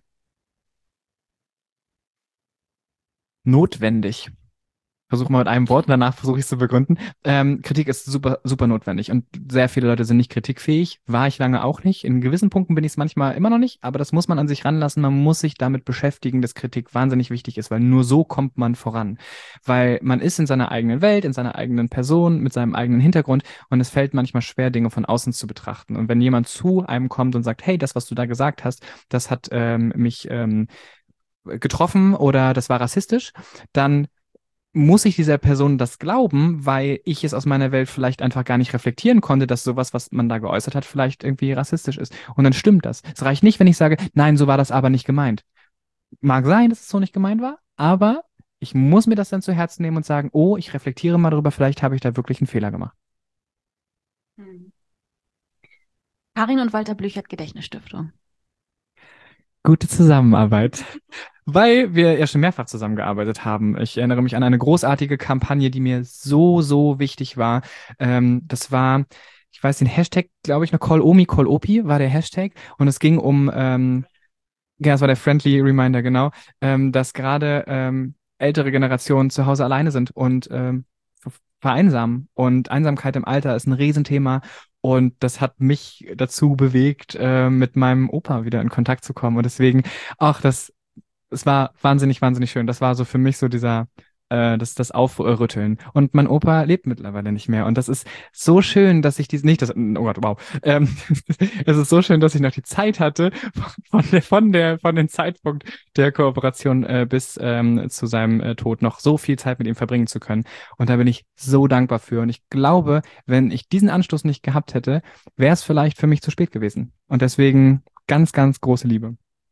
Notwendig. Versuche mal mit einem Wort und danach versuche ich es zu begründen. Kritik ist super, super notwendig und sehr viele Leute sind nicht kritikfähig. War ich lange auch nicht. In gewissen Punkten bin ich es manchmal immer noch nicht, aber das muss man an sich ranlassen. Man muss sich damit beschäftigen, dass Kritik wahnsinnig wichtig ist, weil nur so kommt man voran. Weil man ist in seiner eigenen Welt, in seiner eigenen Person, mit seinem eigenen Hintergrund und es fällt manchmal schwer, Dinge von außen zu betrachten. Und wenn jemand zu einem kommt und sagt, hey, das, was du da gesagt hast, das hat mich getroffen oder das war rassistisch, dann muss ich dieser Person das glauben, weil ich es aus meiner Welt vielleicht einfach gar nicht reflektieren konnte, dass sowas, was man da geäußert hat, vielleicht irgendwie rassistisch ist. Und dann stimmt das. Es reicht nicht, wenn ich sage, nein, so war das aber nicht gemeint. Mag sein, dass es so nicht gemeint war, aber ich muss mir das dann zu Herzen nehmen und sagen, oh, ich reflektiere mal darüber, vielleicht habe ich da wirklich einen Fehler gemacht. Hm. Karin und Walter Blüchert Gedächtnisstiftung. Gute Zusammenarbeit, weil wir ja schon mehrfach zusammengearbeitet haben. Ich erinnere mich an eine großartige Kampagne, die mir so, so wichtig war. Das war, ich weiß den Hashtag, glaube ich, noch Call Omi, Call Opi war der Hashtag. Und es ging um Ja, das war der Friendly Reminder, genau, dass gerade ältere Generationen zu Hause alleine sind und vereinsamen. Und Einsamkeit im Alter ist ein Riesenthema. Und das hat mich dazu bewegt, mit meinem Opa wieder in Kontakt zu kommen. Und deswegen, ach, es war wahnsinnig, wahnsinnig schön. Das war so für mich so das Aufrütteln. Und mein Opa lebt mittlerweile nicht mehr. Und das ist so schön, dass ich nicht das, oh Gott, wow. Es ist so schön, dass ich noch die Zeit hatte, von dem Zeitpunkt der Kooperation bis zu seinem Tod noch so viel Zeit mit ihm verbringen zu können. Und da bin ich so dankbar für. Und ich glaube, wenn ich diesen Anstoß nicht gehabt hätte, wäre es vielleicht für mich zu spät gewesen. Und deswegen ganz, ganz große Liebe.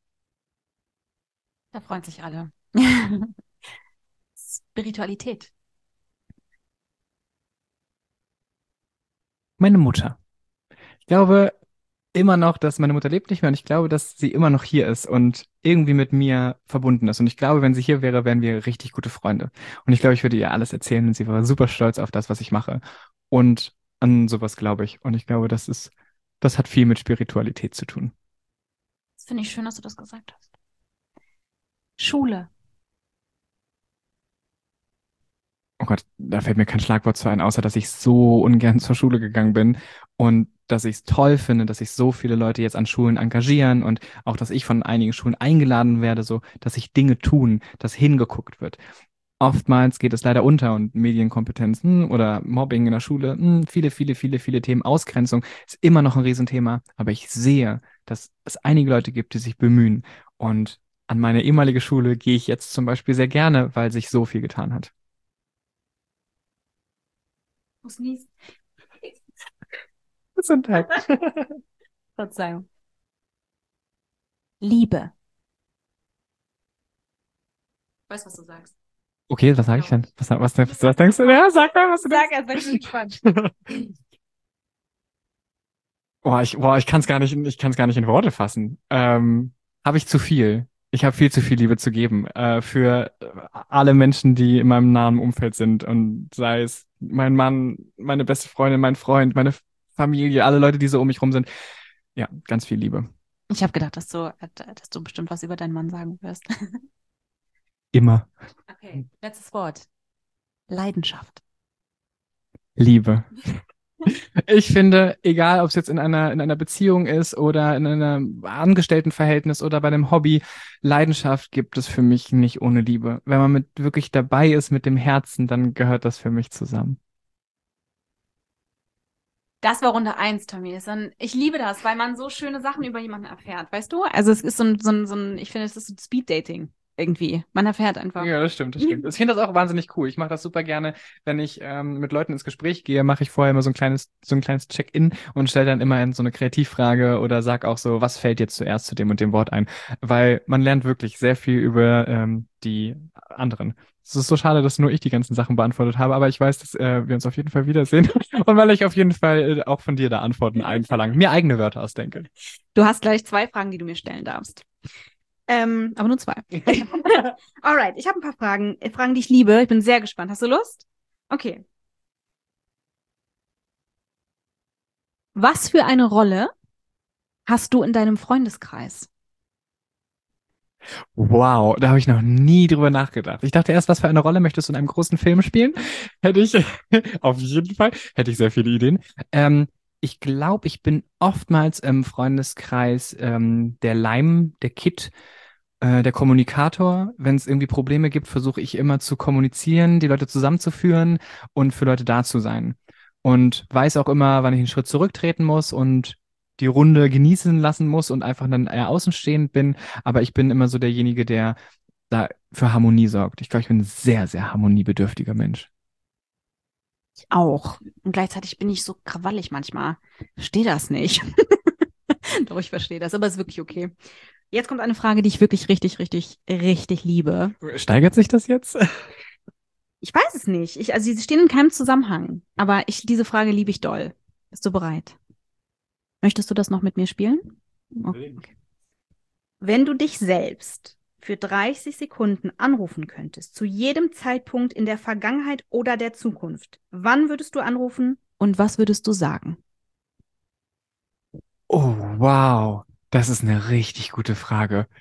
Da freuen sich alle. Spiritualität. Meine Mutter. Ich glaube immer noch, dass meine Mutter lebt nicht mehr und ich glaube, dass sie immer noch hier ist und irgendwie mit mir verbunden ist. Und ich glaube, wenn sie hier wäre, wären wir richtig gute Freunde. Und ich glaube, ich würde ihr alles erzählen und sie wäre super stolz auf das, was ich mache. Und an sowas glaube ich. Und ich glaube, das hat viel mit Spiritualität zu tun. Das finde ich schön, dass du das gesagt hast. Schule. Oh Gott, da fällt mir kein Schlagwort zu ein, außer dass ich so ungern zur Schule gegangen bin und dass ich es toll finde, dass sich so viele Leute jetzt an Schulen engagieren und auch, dass ich von einigen Schulen eingeladen werde, so, dass sich Dinge tun, dass hingeguckt wird. Oftmals geht es leider unter und Medienkompetenzen oder Mobbing in der Schule, viele, viele, viele, viele Themen. Ausgrenzung ist immer noch ein Riesenthema, aber ich sehe, dass es einige Leute gibt, die sich bemühen. Und an meine ehemalige Schule gehe ich jetzt zum Beispiel sehr gerne, weil sich so viel getan hat. Muss niesen. Gesundheit. Verzeihung. Liebe. Weißt du, was du sagst? Okay, was sage ich denn? Was denkst du? Ja, sag mal, was du Sag denkst. erst, wenn ich gespannt. Ich kann es gar nicht, ich kann es gar nicht in Worte fassen. Habe ich zu viel. Ich habe viel zu viel Liebe zu geben für alle Menschen, die in meinem nahen Umfeld sind und sei es mein Mann, meine beste Freundin, mein Freund, meine Familie, alle Leute, die so um mich rum sind. Ja, ganz viel Liebe. Ich habe gedacht, dass du bestimmt was über deinen Mann sagen wirst. Immer. Okay, letztes Wort. Leidenschaft. Liebe. Ich finde, egal ob es jetzt in einer Beziehung ist oder in einem Angestelltenverhältnis oder bei einem Hobby, Leidenschaft gibt es für mich nicht ohne Liebe. Wenn man mit wirklich dabei ist mit dem Herzen, dann gehört das für mich zusammen. Das war Runde 1, Tommy. Ich liebe das, weil man so schöne Sachen über jemanden erfährt, weißt du? Also es ist ich finde, es ist so Speed-Dating irgendwie. Man erfährt einfach. Ja, das stimmt, das stimmt. Ich finde das auch wahnsinnig cool. Ich mache das super gerne, wenn ich mit Leuten ins Gespräch gehe, mache ich vorher immer so ein kleines Check-in und stelle dann immer so eine Kreativfrage oder sag auch so, was fällt jetzt zuerst zu dem und dem Wort ein? Weil man lernt wirklich sehr viel über die anderen. Es ist so schade, dass nur ich die ganzen Sachen beantwortet habe, aber ich weiß, dass wir uns auf jeden Fall wiedersehen und weil ich auf jeden Fall auch von dir da Antworten einverlange, mir eigene Wörter ausdenke. Du hast gleich 2 Fragen, die du mir stellen darfst. Aber nur 2. Alright, ich habe ein paar Fragen. Fragen, die ich liebe. Ich bin sehr gespannt. Hast du Lust? Okay. Was für eine Rolle hast du in deinem Freundeskreis? Wow, da habe ich noch nie drüber nachgedacht. Ich dachte erst, was für eine Rolle möchtest du in einem großen Film spielen? Hätte ich, auf jeden Fall, hätte ich sehr viele Ideen. Ich glaube, ich bin oftmals im Freundeskreis der Leim, der Kit, der Kommunikator. Wenn es irgendwie Probleme gibt, versuche ich immer zu kommunizieren, die Leute zusammenzuführen und für Leute da zu sein. Und weiß auch immer, wann ich einen Schritt zurücktreten muss und die Runde genießen lassen muss und einfach dann eher außenstehend bin. Aber ich bin immer so derjenige, der da für Harmonie sorgt. Ich glaube, ich bin ein sehr, sehr harmoniebedürftiger Mensch. Ich auch. Und gleichzeitig bin ich so krawallig manchmal. Verstehe das nicht. Doch, ich verstehe das, aber ist wirklich okay. Jetzt kommt eine Frage, die ich wirklich richtig, richtig, richtig liebe. Steigert sich das jetzt? Ich weiß es nicht. Also sie stehen in keinem Zusammenhang. Aber diese Frage liebe ich doll. Bist du bereit? Möchtest du das noch mit mir spielen? Okay. Wenn du dich selbst für 30 Sekunden anrufen könntest, zu jedem Zeitpunkt in der Vergangenheit oder der Zukunft, wann würdest du anrufen und was würdest du sagen? Oh, wow. Das ist eine richtig gute Frage.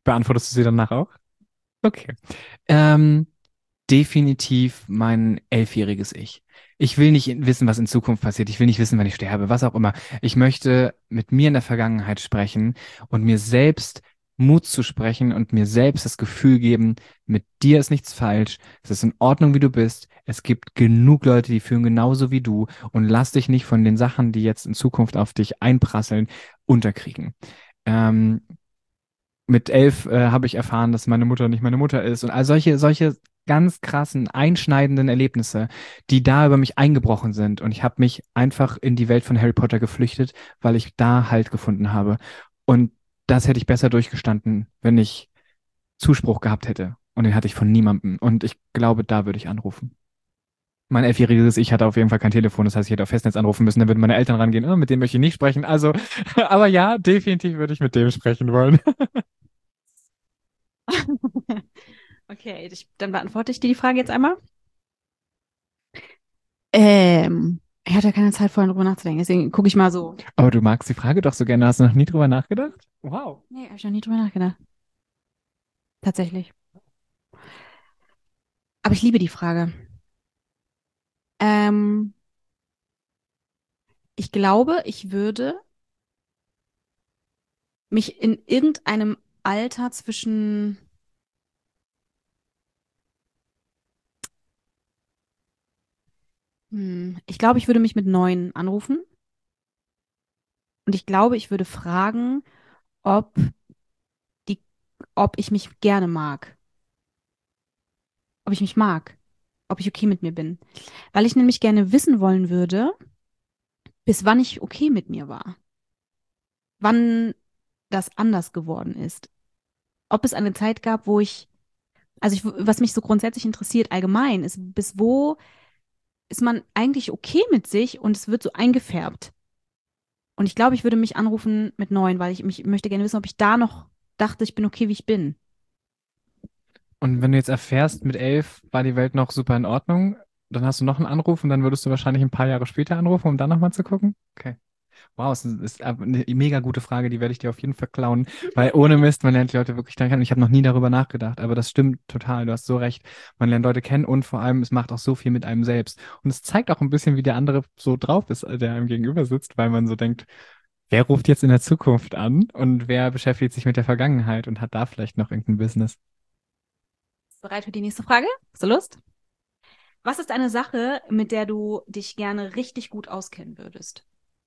Beantwortest du sie danach auch? Okay. Ähm, definitiv mein 11-jähriges Ich. Ich will nicht wissen, was in Zukunft passiert. Ich will nicht wissen, wann ich sterbe, was auch immer. Ich möchte mit mir in der Vergangenheit sprechen und mir selbst Mut zu sprechen und mir selbst das Gefühl geben, mit dir ist nichts falsch. Es ist in Ordnung, wie du bist. Es gibt genug Leute, die fühlen genauso wie du und lass dich nicht von den Sachen, die jetzt in Zukunft auf dich einprasseln, unterkriegen. Ähm, mit 11 habe ich erfahren, dass meine Mutter nicht meine Mutter ist und all solche ganz krassen, einschneidenden Erlebnisse, die da über mich eingebrochen sind. Und ich habe mich einfach in die Welt von Harry Potter geflüchtet, weil ich da Halt gefunden habe. Und das hätte ich besser durchgestanden, wenn ich Zuspruch gehabt hätte. Und den hatte ich von niemandem. Und ich glaube, da würde ich anrufen. Mein 11-jähriges Ich hatte auf jeden Fall kein Telefon, das heißt, ich hätte auf Festnetz anrufen müssen, dann würden meine Eltern rangehen, mit dem möchte ich nicht sprechen. Also, aber ja, definitiv würde ich mit dem sprechen wollen. Okay, dann beantworte ich dir die Frage jetzt einmal. Ich hatte keine Zeit vorhin drüber nachzudenken, deswegen gucke ich mal so. Aber du magst die Frage doch so gerne. Hast du noch nie drüber nachgedacht? Wow. Nee, habe ich noch nie drüber nachgedacht. Tatsächlich. Aber ich liebe die Frage. Ähm, ich glaube, ich würde mich in irgendeinem Alter ich glaube, ich würde mich mit 9 anrufen und ich glaube, ich würde fragen, ob die, ob ich mich gerne mag, ob ich mich mag, ob ich okay mit mir bin. Weil ich nämlich gerne wissen wollen würde, bis wann ich okay mit mir war. Wann das anders geworden ist. Ob es eine Zeit gab, was mich so grundsätzlich interessiert allgemein, ist, bis wo ist man eigentlich okay mit sich und es wird so eingefärbt. Und ich glaube, ich würde mich anrufen mit 9, weil ich möchte gerne wissen, ob ich da noch dachte, ich bin okay, wie ich bin. Und wenn du jetzt erfährst, mit 11 war die Welt noch super in Ordnung, dann hast du noch einen Anruf und dann würdest du wahrscheinlich ein paar Jahre später anrufen, um dann nochmal zu gucken? Okay. Wow, es ist eine mega gute Frage, die werde ich dir auf jeden Fall klauen, weil ohne Mist, man lernt die Leute wirklich dann kennen. Ich habe noch nie darüber nachgedacht, aber das stimmt total, du hast so recht. Man lernt Leute kennen und vor allem, es macht auch so viel mit einem selbst. Und es zeigt auch ein bisschen, wie der andere so drauf ist, der einem gegenüber sitzt, weil man so denkt, wer ruft jetzt in der Zukunft an und wer beschäftigt sich mit der Vergangenheit und hat da vielleicht noch irgendein Business. Bereit für die nächste Frage? Hast du Lust? Was ist eine Sache, mit der du dich gerne richtig gut auskennen würdest?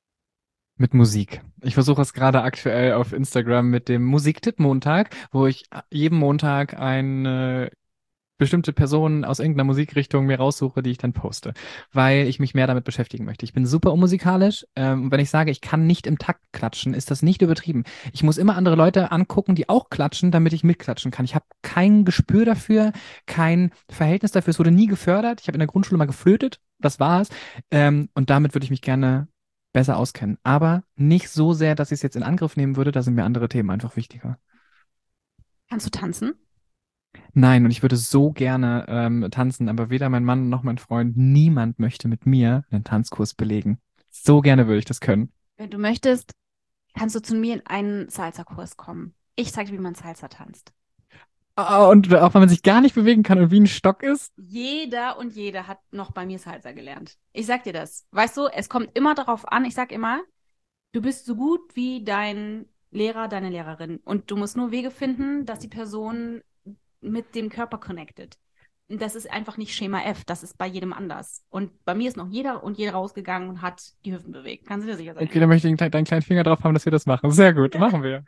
Mit Musik. Ich versuche es gerade aktuell auf Instagram mit dem Musiktipp-Montag, wo ich jeden Montag eine bestimmte Person aus irgendeiner Musikrichtung mir raussuche, die ich dann poste, weil ich mich mehr damit beschäftigen möchte. Ich bin super unmusikalisch. Und wenn ich sage, ich kann nicht im Takt klatschen, ist das nicht übertrieben. Ich muss immer andere Leute angucken, die auch klatschen, damit ich mitklatschen kann. Ich habe kein Gespür dafür, kein Verhältnis dafür. Es wurde nie gefördert. Ich habe in der Grundschule mal geflötet. Das war's. Und damit würde ich mich gerne besser auskennen. Aber nicht so sehr, dass ich es jetzt in Angriff nehmen würde. Da sind mir andere Themen einfach wichtiger. Kannst du tanzen? Nein, und ich würde so gerne tanzen, aber weder mein Mann noch mein Freund, niemand möchte mit mir einen Tanzkurs belegen. So gerne würde ich das können. Wenn du möchtest, kannst du zu mir in einen Salsa-Kurs kommen. Ich zeige dir, wie man Salsa tanzt. Und auch wenn man sich gar nicht bewegen kann und wie ein Stock ist. Jeder und jede hat noch bei mir Salsa gelernt. Ich sag dir das. Weißt du, es kommt immer darauf an, ich sag immer, du bist so gut wie dein Lehrer, deine Lehrerin. Und du musst nur Wege finden, dass die Person mit dem Körper connected. Und das ist einfach nicht Schema F, das ist bei jedem anders. Und bei mir ist noch jeder und jede rausgegangen und hat die Hüften bewegt. Kannst du dir sicher sein? Okay, dann möchte ich deinen kleinen Finger drauf haben, dass wir das machen. Sehr gut, machen wir.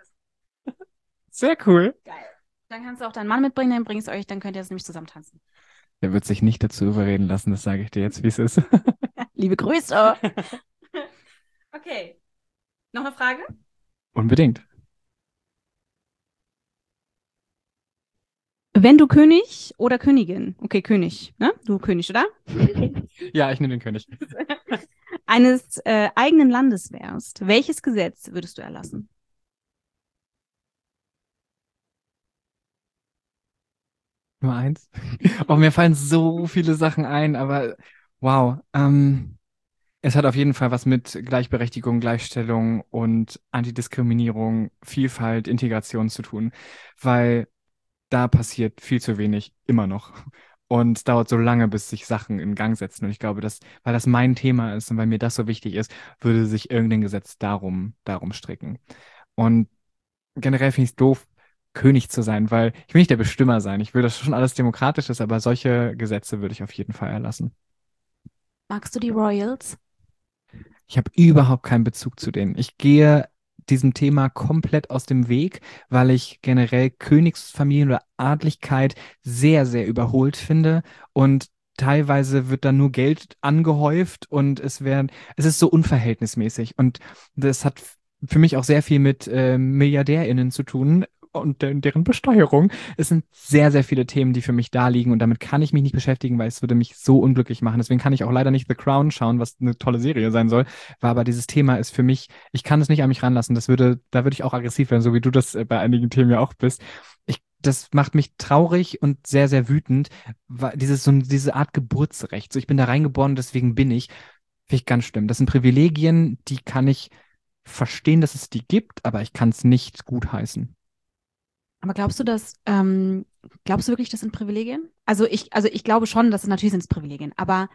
Sehr cool. Geil. Dann kannst du auch deinen Mann mitbringen, dann bringst du euch, dann könnt ihr das nämlich zusammen tanzen. Der wird sich nicht dazu überreden lassen, das sage ich dir jetzt, wie es ist. Liebe Grüße. Okay. Noch eine Frage? Unbedingt. Wenn du König oder Königin, okay, König, ne? Du König, oder? Ja, ich nehme den König. Eines eigenen Landes wärst, welches Gesetz würdest du erlassen? Nur eins. Oh, mir fallen so viele Sachen ein, aber wow. Es hat auf jeden Fall was mit Gleichberechtigung, Gleichstellung und Antidiskriminierung, Vielfalt, Integration zu tun, weil da passiert viel zu wenig immer noch. Und es dauert so lange, bis sich Sachen in Gang setzen. Und ich glaube, dass, weil das mein Thema ist und weil mir das so wichtig ist, würde sich irgendein Gesetz darum stricken. Und generell finde ich es doof, König zu sein, weil ich will nicht der Bestimmer sein. Ich will, dass schon alles demokratisch ist, aber solche Gesetze würde ich auf jeden Fall erlassen. Magst du die Royals? Ich habe überhaupt keinen Bezug zu denen. Ich gehe diesem Thema komplett aus dem Weg, weil ich generell Königsfamilien oder Adligkeit sehr, sehr überholt finde und teilweise wird da nur Geld angehäuft und es ist so unverhältnismäßig und das hat für mich auch sehr viel mit MilliardärInnen zu tun und deren Besteuerung. Es sind sehr, sehr viele Themen, die für mich da liegen und damit kann ich mich nicht beschäftigen, weil es würde mich so unglücklich machen. Deswegen kann ich auch leider nicht The Crown schauen, was eine tolle Serie sein soll, weil aber dieses Thema ist für mich, ich kann es nicht an mich ranlassen. Da würde ich auch aggressiv werden, so wie du das bei einigen Themen ja auch bist. Das macht mich traurig und sehr, sehr wütend, weil diese Art Geburtsrecht. So, ich bin da reingeboren, deswegen bin ich. Finde ich ganz schlimm. Das sind Privilegien, die kann ich verstehen, dass es die gibt, aber ich kann es nicht gutheißen. Aber glaubst du wirklich, das sind Privilegien? Also ich glaube schon, dass es natürlich sind es Privilegien, aber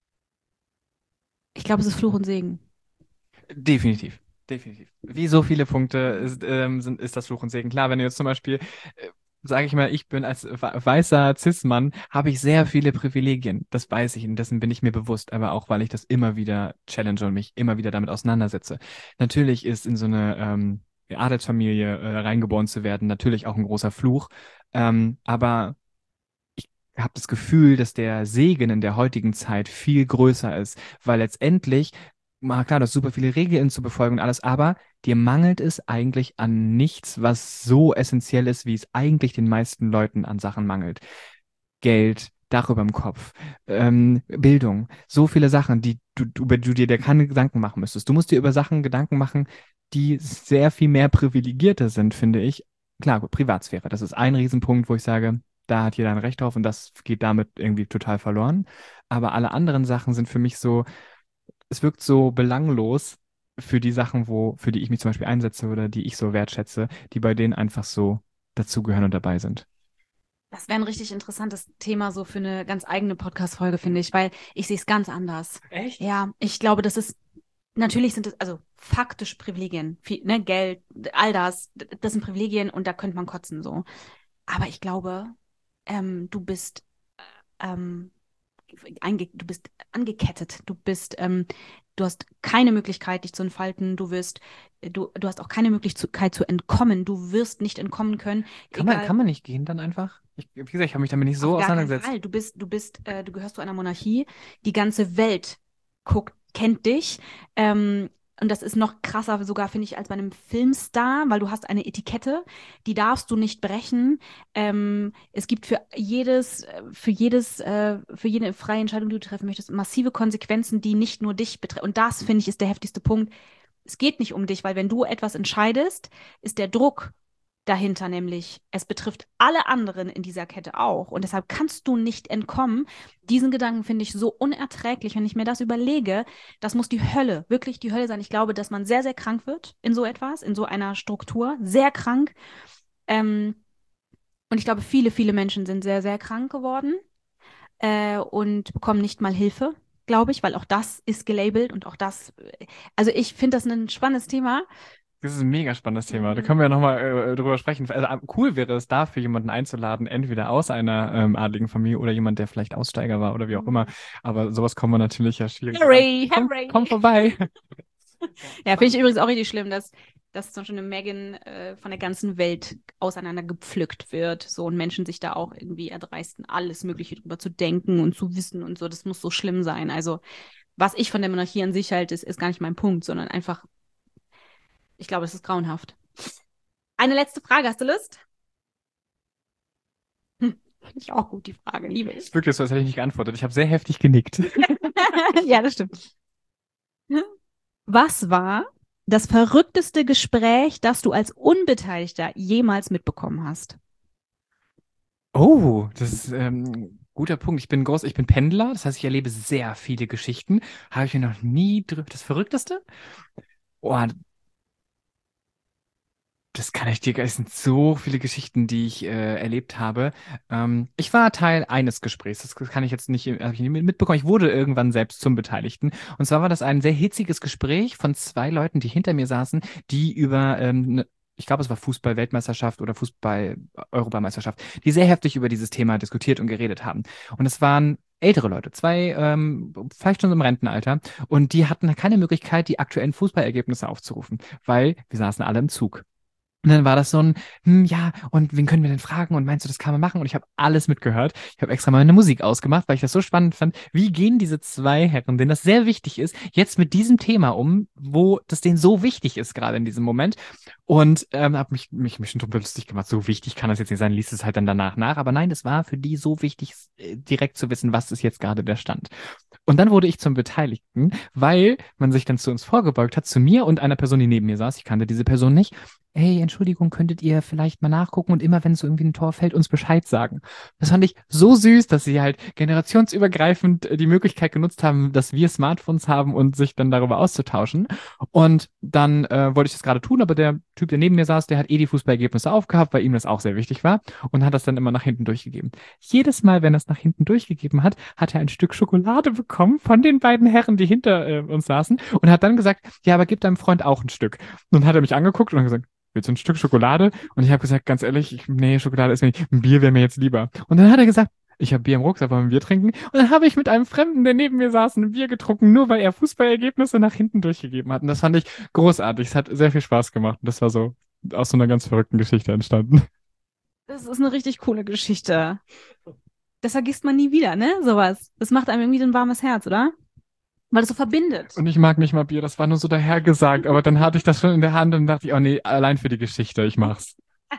ich glaube, es ist Fluch und Segen. Definitiv. Definitiv. Wie so viele Punkte ist das Fluch und Segen. Klar, wenn du jetzt zum Beispiel, sage ich mal, ich bin als weißer Cis-Mann, habe ich sehr viele Privilegien. Das weiß ich und dessen bin ich mir bewusst, aber auch, weil ich das immer wieder challenge und mich immer wieder damit auseinandersetze. Natürlich ist in so eine Adelsfamilie reingeboren zu werden natürlich auch ein großer Fluch, aber ich habe das Gefühl, dass der Segen in der heutigen Zeit viel größer ist, weil letztendlich, mal klar, du hast super viele Regeln zu befolgen und alles, aber dir mangelt es eigentlich an nichts, was so essentiell ist, wie es eigentlich den meisten Leuten an Sachen mangelt. Geld, Dach über dem Kopf, Bildung, so viele Sachen, über die du dir keine Gedanken machen müsstest. Du musst dir über Sachen Gedanken machen, die sehr viel mehr privilegierter sind, finde ich. Klar, gut, Privatsphäre, das ist ein Riesenpunkt, wo ich sage, da hat jeder ein Recht drauf und das geht damit irgendwie total verloren. Aber alle anderen Sachen sind für mich so, es wirkt so belanglos für die Sachen, für die ich mich zum Beispiel einsetze oder die ich so wertschätze, die bei denen einfach so dazugehören und dabei sind. Das wäre ein richtig interessantes Thema so für eine ganz eigene Podcast-Folge, finde ich, weil ich sehe es ganz anders. Echt? Ja, ich glaube, natürlich sind es, also faktisch Privilegien, viel, ne, Geld, all das sind Privilegien und da könnte man kotzen so. Aber ich glaube, du bist ähm, du bist angekettet, du hast keine Möglichkeit, dich zu entfalten, du hast auch keine Möglichkeit zu entkommen, du wirst nicht entkommen können, egal. Kann man nicht gehen dann einfach? Wie gesagt, ich habe mich damit nicht Auf so gar keinen auseinandergesetzt. Fall. Du gehörst zu einer Monarchie. Die ganze Welt kennt dich. Und das ist noch krasser sogar, finde ich, als bei einem Filmstar, weil du hast eine Etikette, die darfst du nicht brechen. Es gibt für jede freie Entscheidung, die du treffen möchtest, massive Konsequenzen, die nicht nur dich betreffen. Und das, finde ich, ist der heftigste Punkt. Es geht nicht um dich, weil wenn du etwas entscheidest, ist der Druck dahinter nämlich, es betrifft alle anderen in dieser Kette auch. Und deshalb kannst du nicht entkommen. Diesen Gedanken finde ich so unerträglich, wenn ich mir das überlege. Das muss die Hölle, wirklich die Hölle sein. Ich glaube, dass man sehr, sehr krank wird in so etwas, in so einer Struktur. Sehr krank. Ähm, und ich glaube, viele, viele Menschen sind sehr, sehr krank geworden und bekommen nicht mal Hilfe, glaube ich, weil auch das ist gelabelt und auch das, also ich finde das ein spannendes Thema. Das ist ein mega spannendes Thema. Da Mhm. können wir ja nochmal drüber sprechen. Also, cool wäre es da für jemanden einzuladen, entweder aus einer adligen Familie oder jemand, der vielleicht Aussteiger war oder wie auch immer. Aber sowas kommen wir natürlich ja schwierig ran. Harry, Harry. Komm vorbei. Ja, finde ich übrigens auch richtig schlimm, dass zum Beispiel eine Meghan von der ganzen Welt auseinandergepflückt wird, so und Menschen sich da auch irgendwie erdreisten, alles Mögliche drüber zu denken und zu wissen und so. Das muss so schlimm sein. Also, was ich von der Monarchie an sich halte, ist gar nicht mein Punkt, sondern einfach, ich glaube, es ist grauenhaft. Eine letzte Frage, hast du Lust? Finde ich auch gut, die Frage, liebe ich. Wirklich so, als hätte ich nicht geantwortet. Ich habe sehr heftig genickt. Ja, das stimmt. Was war das verrückteste Gespräch, das du als Unbeteiligter jemals mitbekommen hast? Oh, das ist Guter Punkt. Ich bin Pendler, das heißt, ich erlebe sehr viele Geschichten. Habe ich mir noch nie drüber. Das Verrückteste? Oh, das kann ich dir, es sind so viele Geschichten, die ich erlebt habe. Ich war Teil eines Gesprächs, das kann ich jetzt nicht, habe ich nicht mitbekommen. Ich wurde irgendwann selbst zum Beteiligten. Und zwar war das ein sehr hitziges Gespräch von zwei Leuten, die hinter mir saßen, die über, ich glaube, es war Fußball-Weltmeisterschaft oder Fußball-Europameisterschaft, die sehr heftig über dieses Thema diskutiert und geredet haben. Und es waren ältere Leute, zwei, vielleicht schon im Rentenalter, und die hatten keine Möglichkeit, die aktuellen Fußballergebnisse aufzurufen, weil wir saßen alle im Zug. Und dann war das so ein, ja, und wen können wir denn fragen? Und meinst du, das kann man machen? Und ich habe alles mitgehört. Ich habe extra mal eine Musik ausgemacht, weil ich das so spannend fand. Wie gehen diese zwei Herren, denen das sehr wichtig ist, jetzt mit diesem Thema um, wo das denen so wichtig ist, gerade in diesem Moment? Und habe mich schon drüber lustig gemacht. So wichtig kann das jetzt nicht sein, liest es halt dann danach nach. Aber nein, es war für die so wichtig, direkt zu wissen, was ist jetzt gerade der Stand. Und dann wurde ich zum Beteiligten, weil man sich dann zu uns vorgebeugt hat, zu mir und einer Person, die neben mir saß. Ich kannte diese Person nicht. Hey, Entschuldigung, könntet ihr vielleicht mal nachgucken und immer, wenn so irgendwie ein Tor fällt, uns Bescheid sagen. Das fand ich so süß, dass sie halt generationsübergreifend die Möglichkeit genutzt haben, dass wir Smartphones haben und sich dann darüber auszutauschen. Und dann wollte ich das gerade tun, aber der Typ, der neben mir saß, der hat eh die Fußballergebnisse aufgehabt, weil ihm das auch sehr wichtig war und hat das dann immer nach hinten durchgegeben. Jedes Mal, wenn er es nach hinten durchgegeben hat, hat er ein Stück Schokolade bekommen von den beiden Herren, die hinter uns saßen und hat dann gesagt, ja, aber gib deinem Freund auch ein Stück. Und dann hat er mich angeguckt und hat gesagt, willst du ein Stück Schokolade? Und ich habe gesagt, ganz ehrlich, nee, Schokolade ist mir nicht, ein Bier wäre mir jetzt lieber. Und dann hat er gesagt, ich habe Bier im Rucksack, wollen wir ein Bier trinken? Und dann habe ich mit einem Fremden, der neben mir saß, ein Bier getrunken, nur weil er Fußballergebnisse nach hinten durchgegeben hat. Und das fand ich großartig. Es hat sehr viel Spaß gemacht. Und das war so aus so einer ganz verrückten Geschichte entstanden. Das ist eine richtig coole Geschichte. Das vergisst man nie wieder, ne? Sowas. Das macht einem irgendwie ein warmes Herz, oder? Weil es so verbindet. Und ich mag nicht mal Bier, das war nur so dahergesagt. Aber dann hatte ich das schon in der Hand und dachte ich, oh nee, allein für die Geschichte, ich mach's.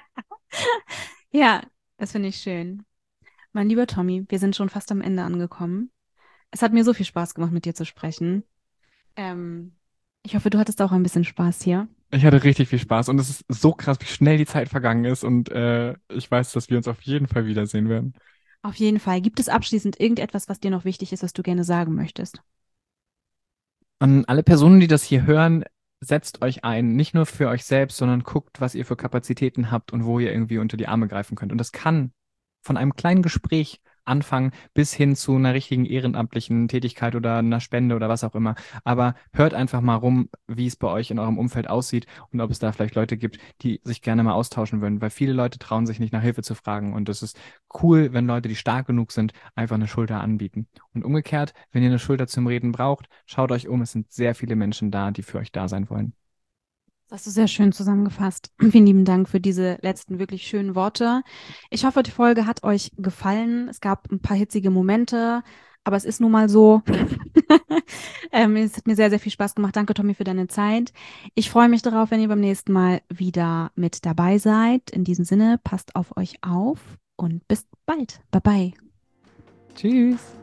Ja, das finde ich schön. Mein lieber Tommy, wir sind schon fast am Ende angekommen. Es hat mir so viel Spaß gemacht, mit dir zu sprechen. Ähm, Ich hoffe, du hattest auch ein bisschen Spaß hier. Ich hatte richtig viel Spaß und es ist so krass, wie schnell die Zeit vergangen ist und ich weiß, dass wir uns auf jeden Fall wiedersehen werden. Auf jeden Fall. Gibt es abschließend irgendetwas, was dir noch wichtig ist, was du gerne sagen möchtest? An alle Personen, die das hier hören, setzt euch ein, nicht nur für euch selbst, sondern guckt, was ihr für Kapazitäten habt und wo ihr irgendwie unter die Arme greifen könnt. Und das kann von einem kleinen Gespräch anfangen bis hin zu einer richtigen ehrenamtlichen Tätigkeit oder einer Spende oder was auch immer. Aber hört einfach mal rum, wie es bei euch in eurem Umfeld aussieht und ob es da vielleicht Leute gibt, die sich gerne mal austauschen würden, weil viele Leute trauen sich nicht nach Hilfe zu fragen. Und es ist cool, wenn Leute, die stark genug sind, einfach eine Schulter anbieten. Und umgekehrt, wenn ihr eine Schulter zum Reden braucht, schaut euch um. Es sind sehr viele Menschen da, die für euch da sein wollen. Das hast du sehr schön zusammengefasst. Vielen lieben Dank für diese letzten wirklich schönen Worte. Ich hoffe, die Folge hat euch gefallen. Es gab ein paar hitzige Momente, aber es ist nun mal so. Es hat mir sehr, sehr viel Spaß gemacht. Danke, Tommy, für deine Zeit. Ich freue mich darauf, wenn ihr beim nächsten Mal wieder mit dabei seid. In diesem Sinne, passt auf euch auf und bis bald. Bye bye. Tschüss.